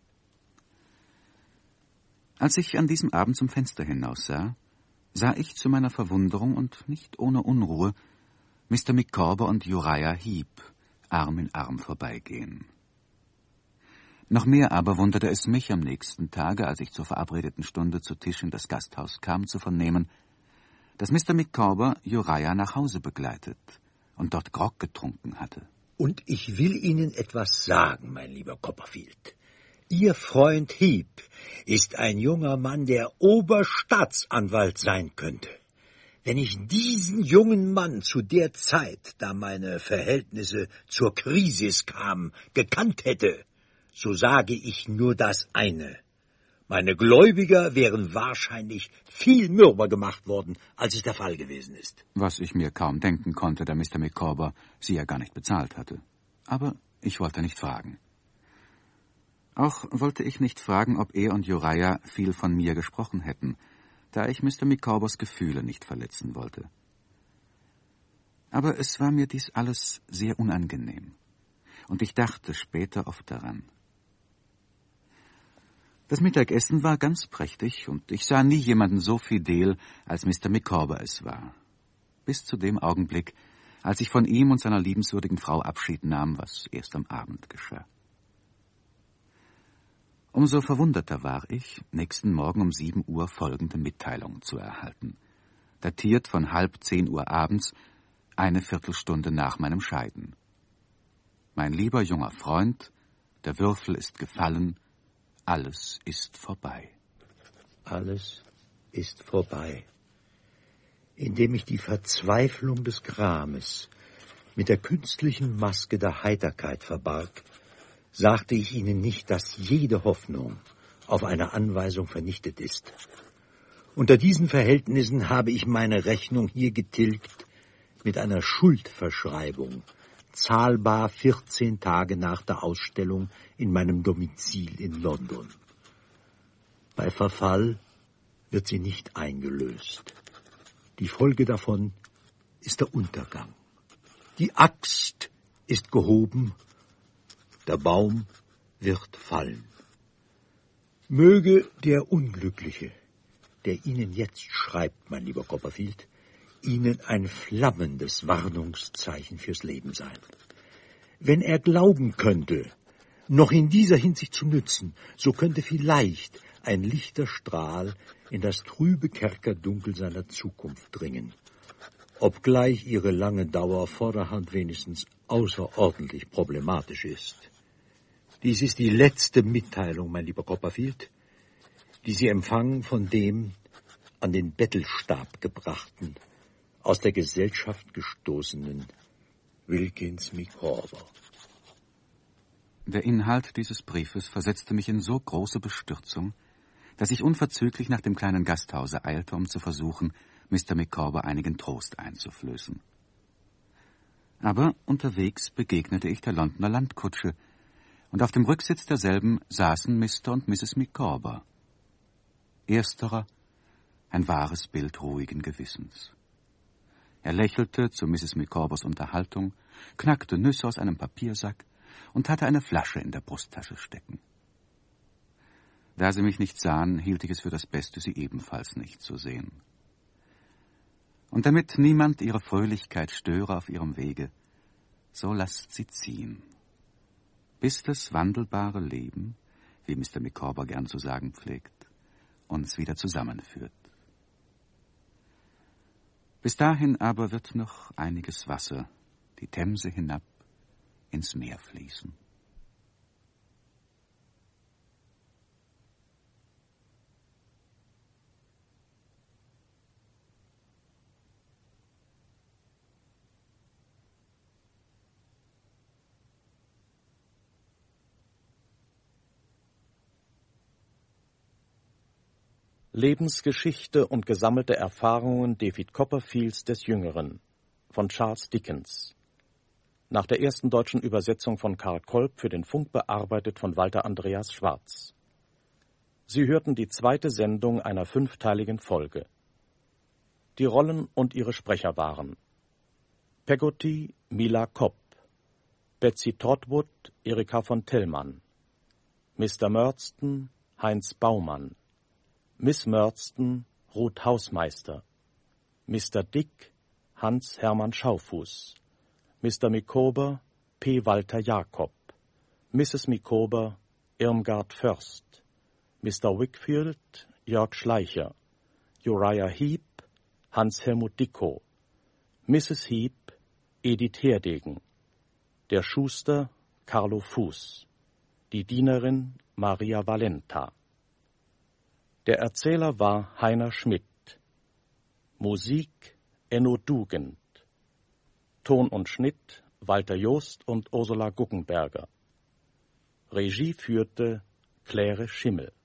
S3: Als ich an diesem Abend zum Fenster hinaussah, sah ich zu meiner Verwunderung und nicht ohne Unruhe Mister Micawber und Uriah Heep Arm in Arm vorbeigehen. Noch mehr aber wunderte es mich am nächsten Tage, als ich zur verabredeten Stunde zu Tisch in das Gasthaus kam, zu vernehmen, dass Mister Micawber Uriah nach Hause begleitet und dort Grog getrunken hatte.
S5: Und ich will Ihnen etwas sagen, mein lieber Copperfield. Ihr Freund Heep ist ein junger Mann, der Oberstaatsanwalt sein könnte. Wenn ich diesen jungen Mann zu der Zeit, da meine Verhältnisse zur Krisis kamen, gekannt hätte, so sage ich nur das eine. Meine Gläubiger wären wahrscheinlich viel mürber gemacht worden, als es der Fall gewesen ist.
S3: Was ich mir kaum denken konnte, da Mister Micawber sie ja gar nicht bezahlt hatte. Aber ich wollte nicht fragen. Auch wollte ich nicht fragen, ob er und Uriah viel von mir gesprochen hätten, da ich Mister Micawbers Gefühle nicht verletzen wollte. Aber es war mir dies alles sehr unangenehm, und ich dachte später oft daran. Das Mittagessen war ganz prächtig, und ich sah nie jemanden so fidel, als Mister Micawber es war. Bis zu dem Augenblick, als ich von ihm und seiner liebenswürdigen Frau Abschied nahm, was erst am Abend geschah. Umso verwunderter war ich, nächsten Morgen um sieben Uhr folgende Mitteilung zu erhalten, datiert von halb zehn Uhr abends, eine Viertelstunde nach meinem Scheiden. Mein lieber junger Freund, der Würfel ist gefallen, alles ist vorbei.
S5: Alles ist vorbei. Indem ich die Verzweiflung des Grames mit der künstlichen Maske der Heiterkeit verbarg, sagte ich Ihnen nicht, dass jede Hoffnung auf eine Anweisung vernichtet ist. Unter diesen Verhältnissen habe ich meine Rechnung hier getilgt mit einer Schuldverschreibung, zahlbar vierzehn Tage nach der Ausstellung in meinem Domizil in London. Bei Verfall wird sie nicht eingelöst. Die Folge davon ist der Untergang. Die Axt ist gehoben, der Baum wird fallen. Möge der Unglückliche, der Ihnen jetzt schreibt, mein lieber Copperfield, Ihnen ein flammendes Warnungszeichen fürs Leben sein. Wenn er glauben könnte, noch in dieser Hinsicht zu nützen, so könnte vielleicht ein lichter Strahl in das trübe Kerkerdunkel seiner Zukunft dringen. obgleich ihre lange Dauer vorderhand wenigstens außerordentlich problematisch ist. Dies ist die letzte Mitteilung, mein lieber Copperfield, die Sie empfangen von dem an den Bettelstab gebrachten, aus der Gesellschaft gestoßenen Wilkins Micawber.
S3: Der Inhalt dieses Briefes versetzte mich in so große Bestürzung, dass ich unverzüglich nach dem kleinen Gasthause eilte, um zu versuchen, Mister Micawber einigen Trost einzuflößen. Aber unterwegs begegnete ich der Londoner Landkutsche, und auf dem Rücksitz derselben saßen Mister und Misses Micawber. Ersterer, ein wahres Bild ruhigen Gewissens. Er lächelte zu Misses Micawbers Unterhaltung, knackte Nüsse aus einem Papiersack und hatte eine Flasche in der Brusttasche stecken. Da sie mich nicht sahen, hielt ich es für das Beste, sie ebenfalls nicht zu sehen. Und damit niemand ihre Fröhlichkeit störe auf ihrem Wege, so lasst sie ziehen, bis das wandelbare Leben, wie Mister Micawber gern zu sagen pflegt, uns wieder zusammenführt. Bis dahin aber wird noch einiges Wasser die Themse hinab ins Meer fließen.
S2: Lebensgeschichte und gesammelte Erfahrungen David Copperfields des Jüngeren von Charles Dickens. Nach der ersten deutschen Übersetzung von Karl Kolb für den Funk bearbeitet von Walter Andreas Schwarz. Sie hörten die zweite Sendung einer fünfteiligen Folge. Die Rollen und ihre Sprecher waren Peggotty, Mila Kopp, Betsy Trotwood, Erika von Tellmann, Mister Murdstone, Heinz Baumann, Miss Murdstone, Ruth Hausmeister, Mister Dick, Hans Hermann Schaufuß, Mister Micawber, P. Walter Jakob, Misses Micawber, Irmgard Först, Mister Wickfield, Jörg Schleicher, Uriah Heep, Hans-Helmut Dickow, Misses Heep, Edith Herdegen, der Schuster, Carlo Fuß, die Dienerin, Maria Valenta. Der Erzähler war Heiner Schmidt. Musik Enno Dugend. Ton und Schnitt Walter Joost und Ursula Guckenberger. Regie führte Claire Schimmel.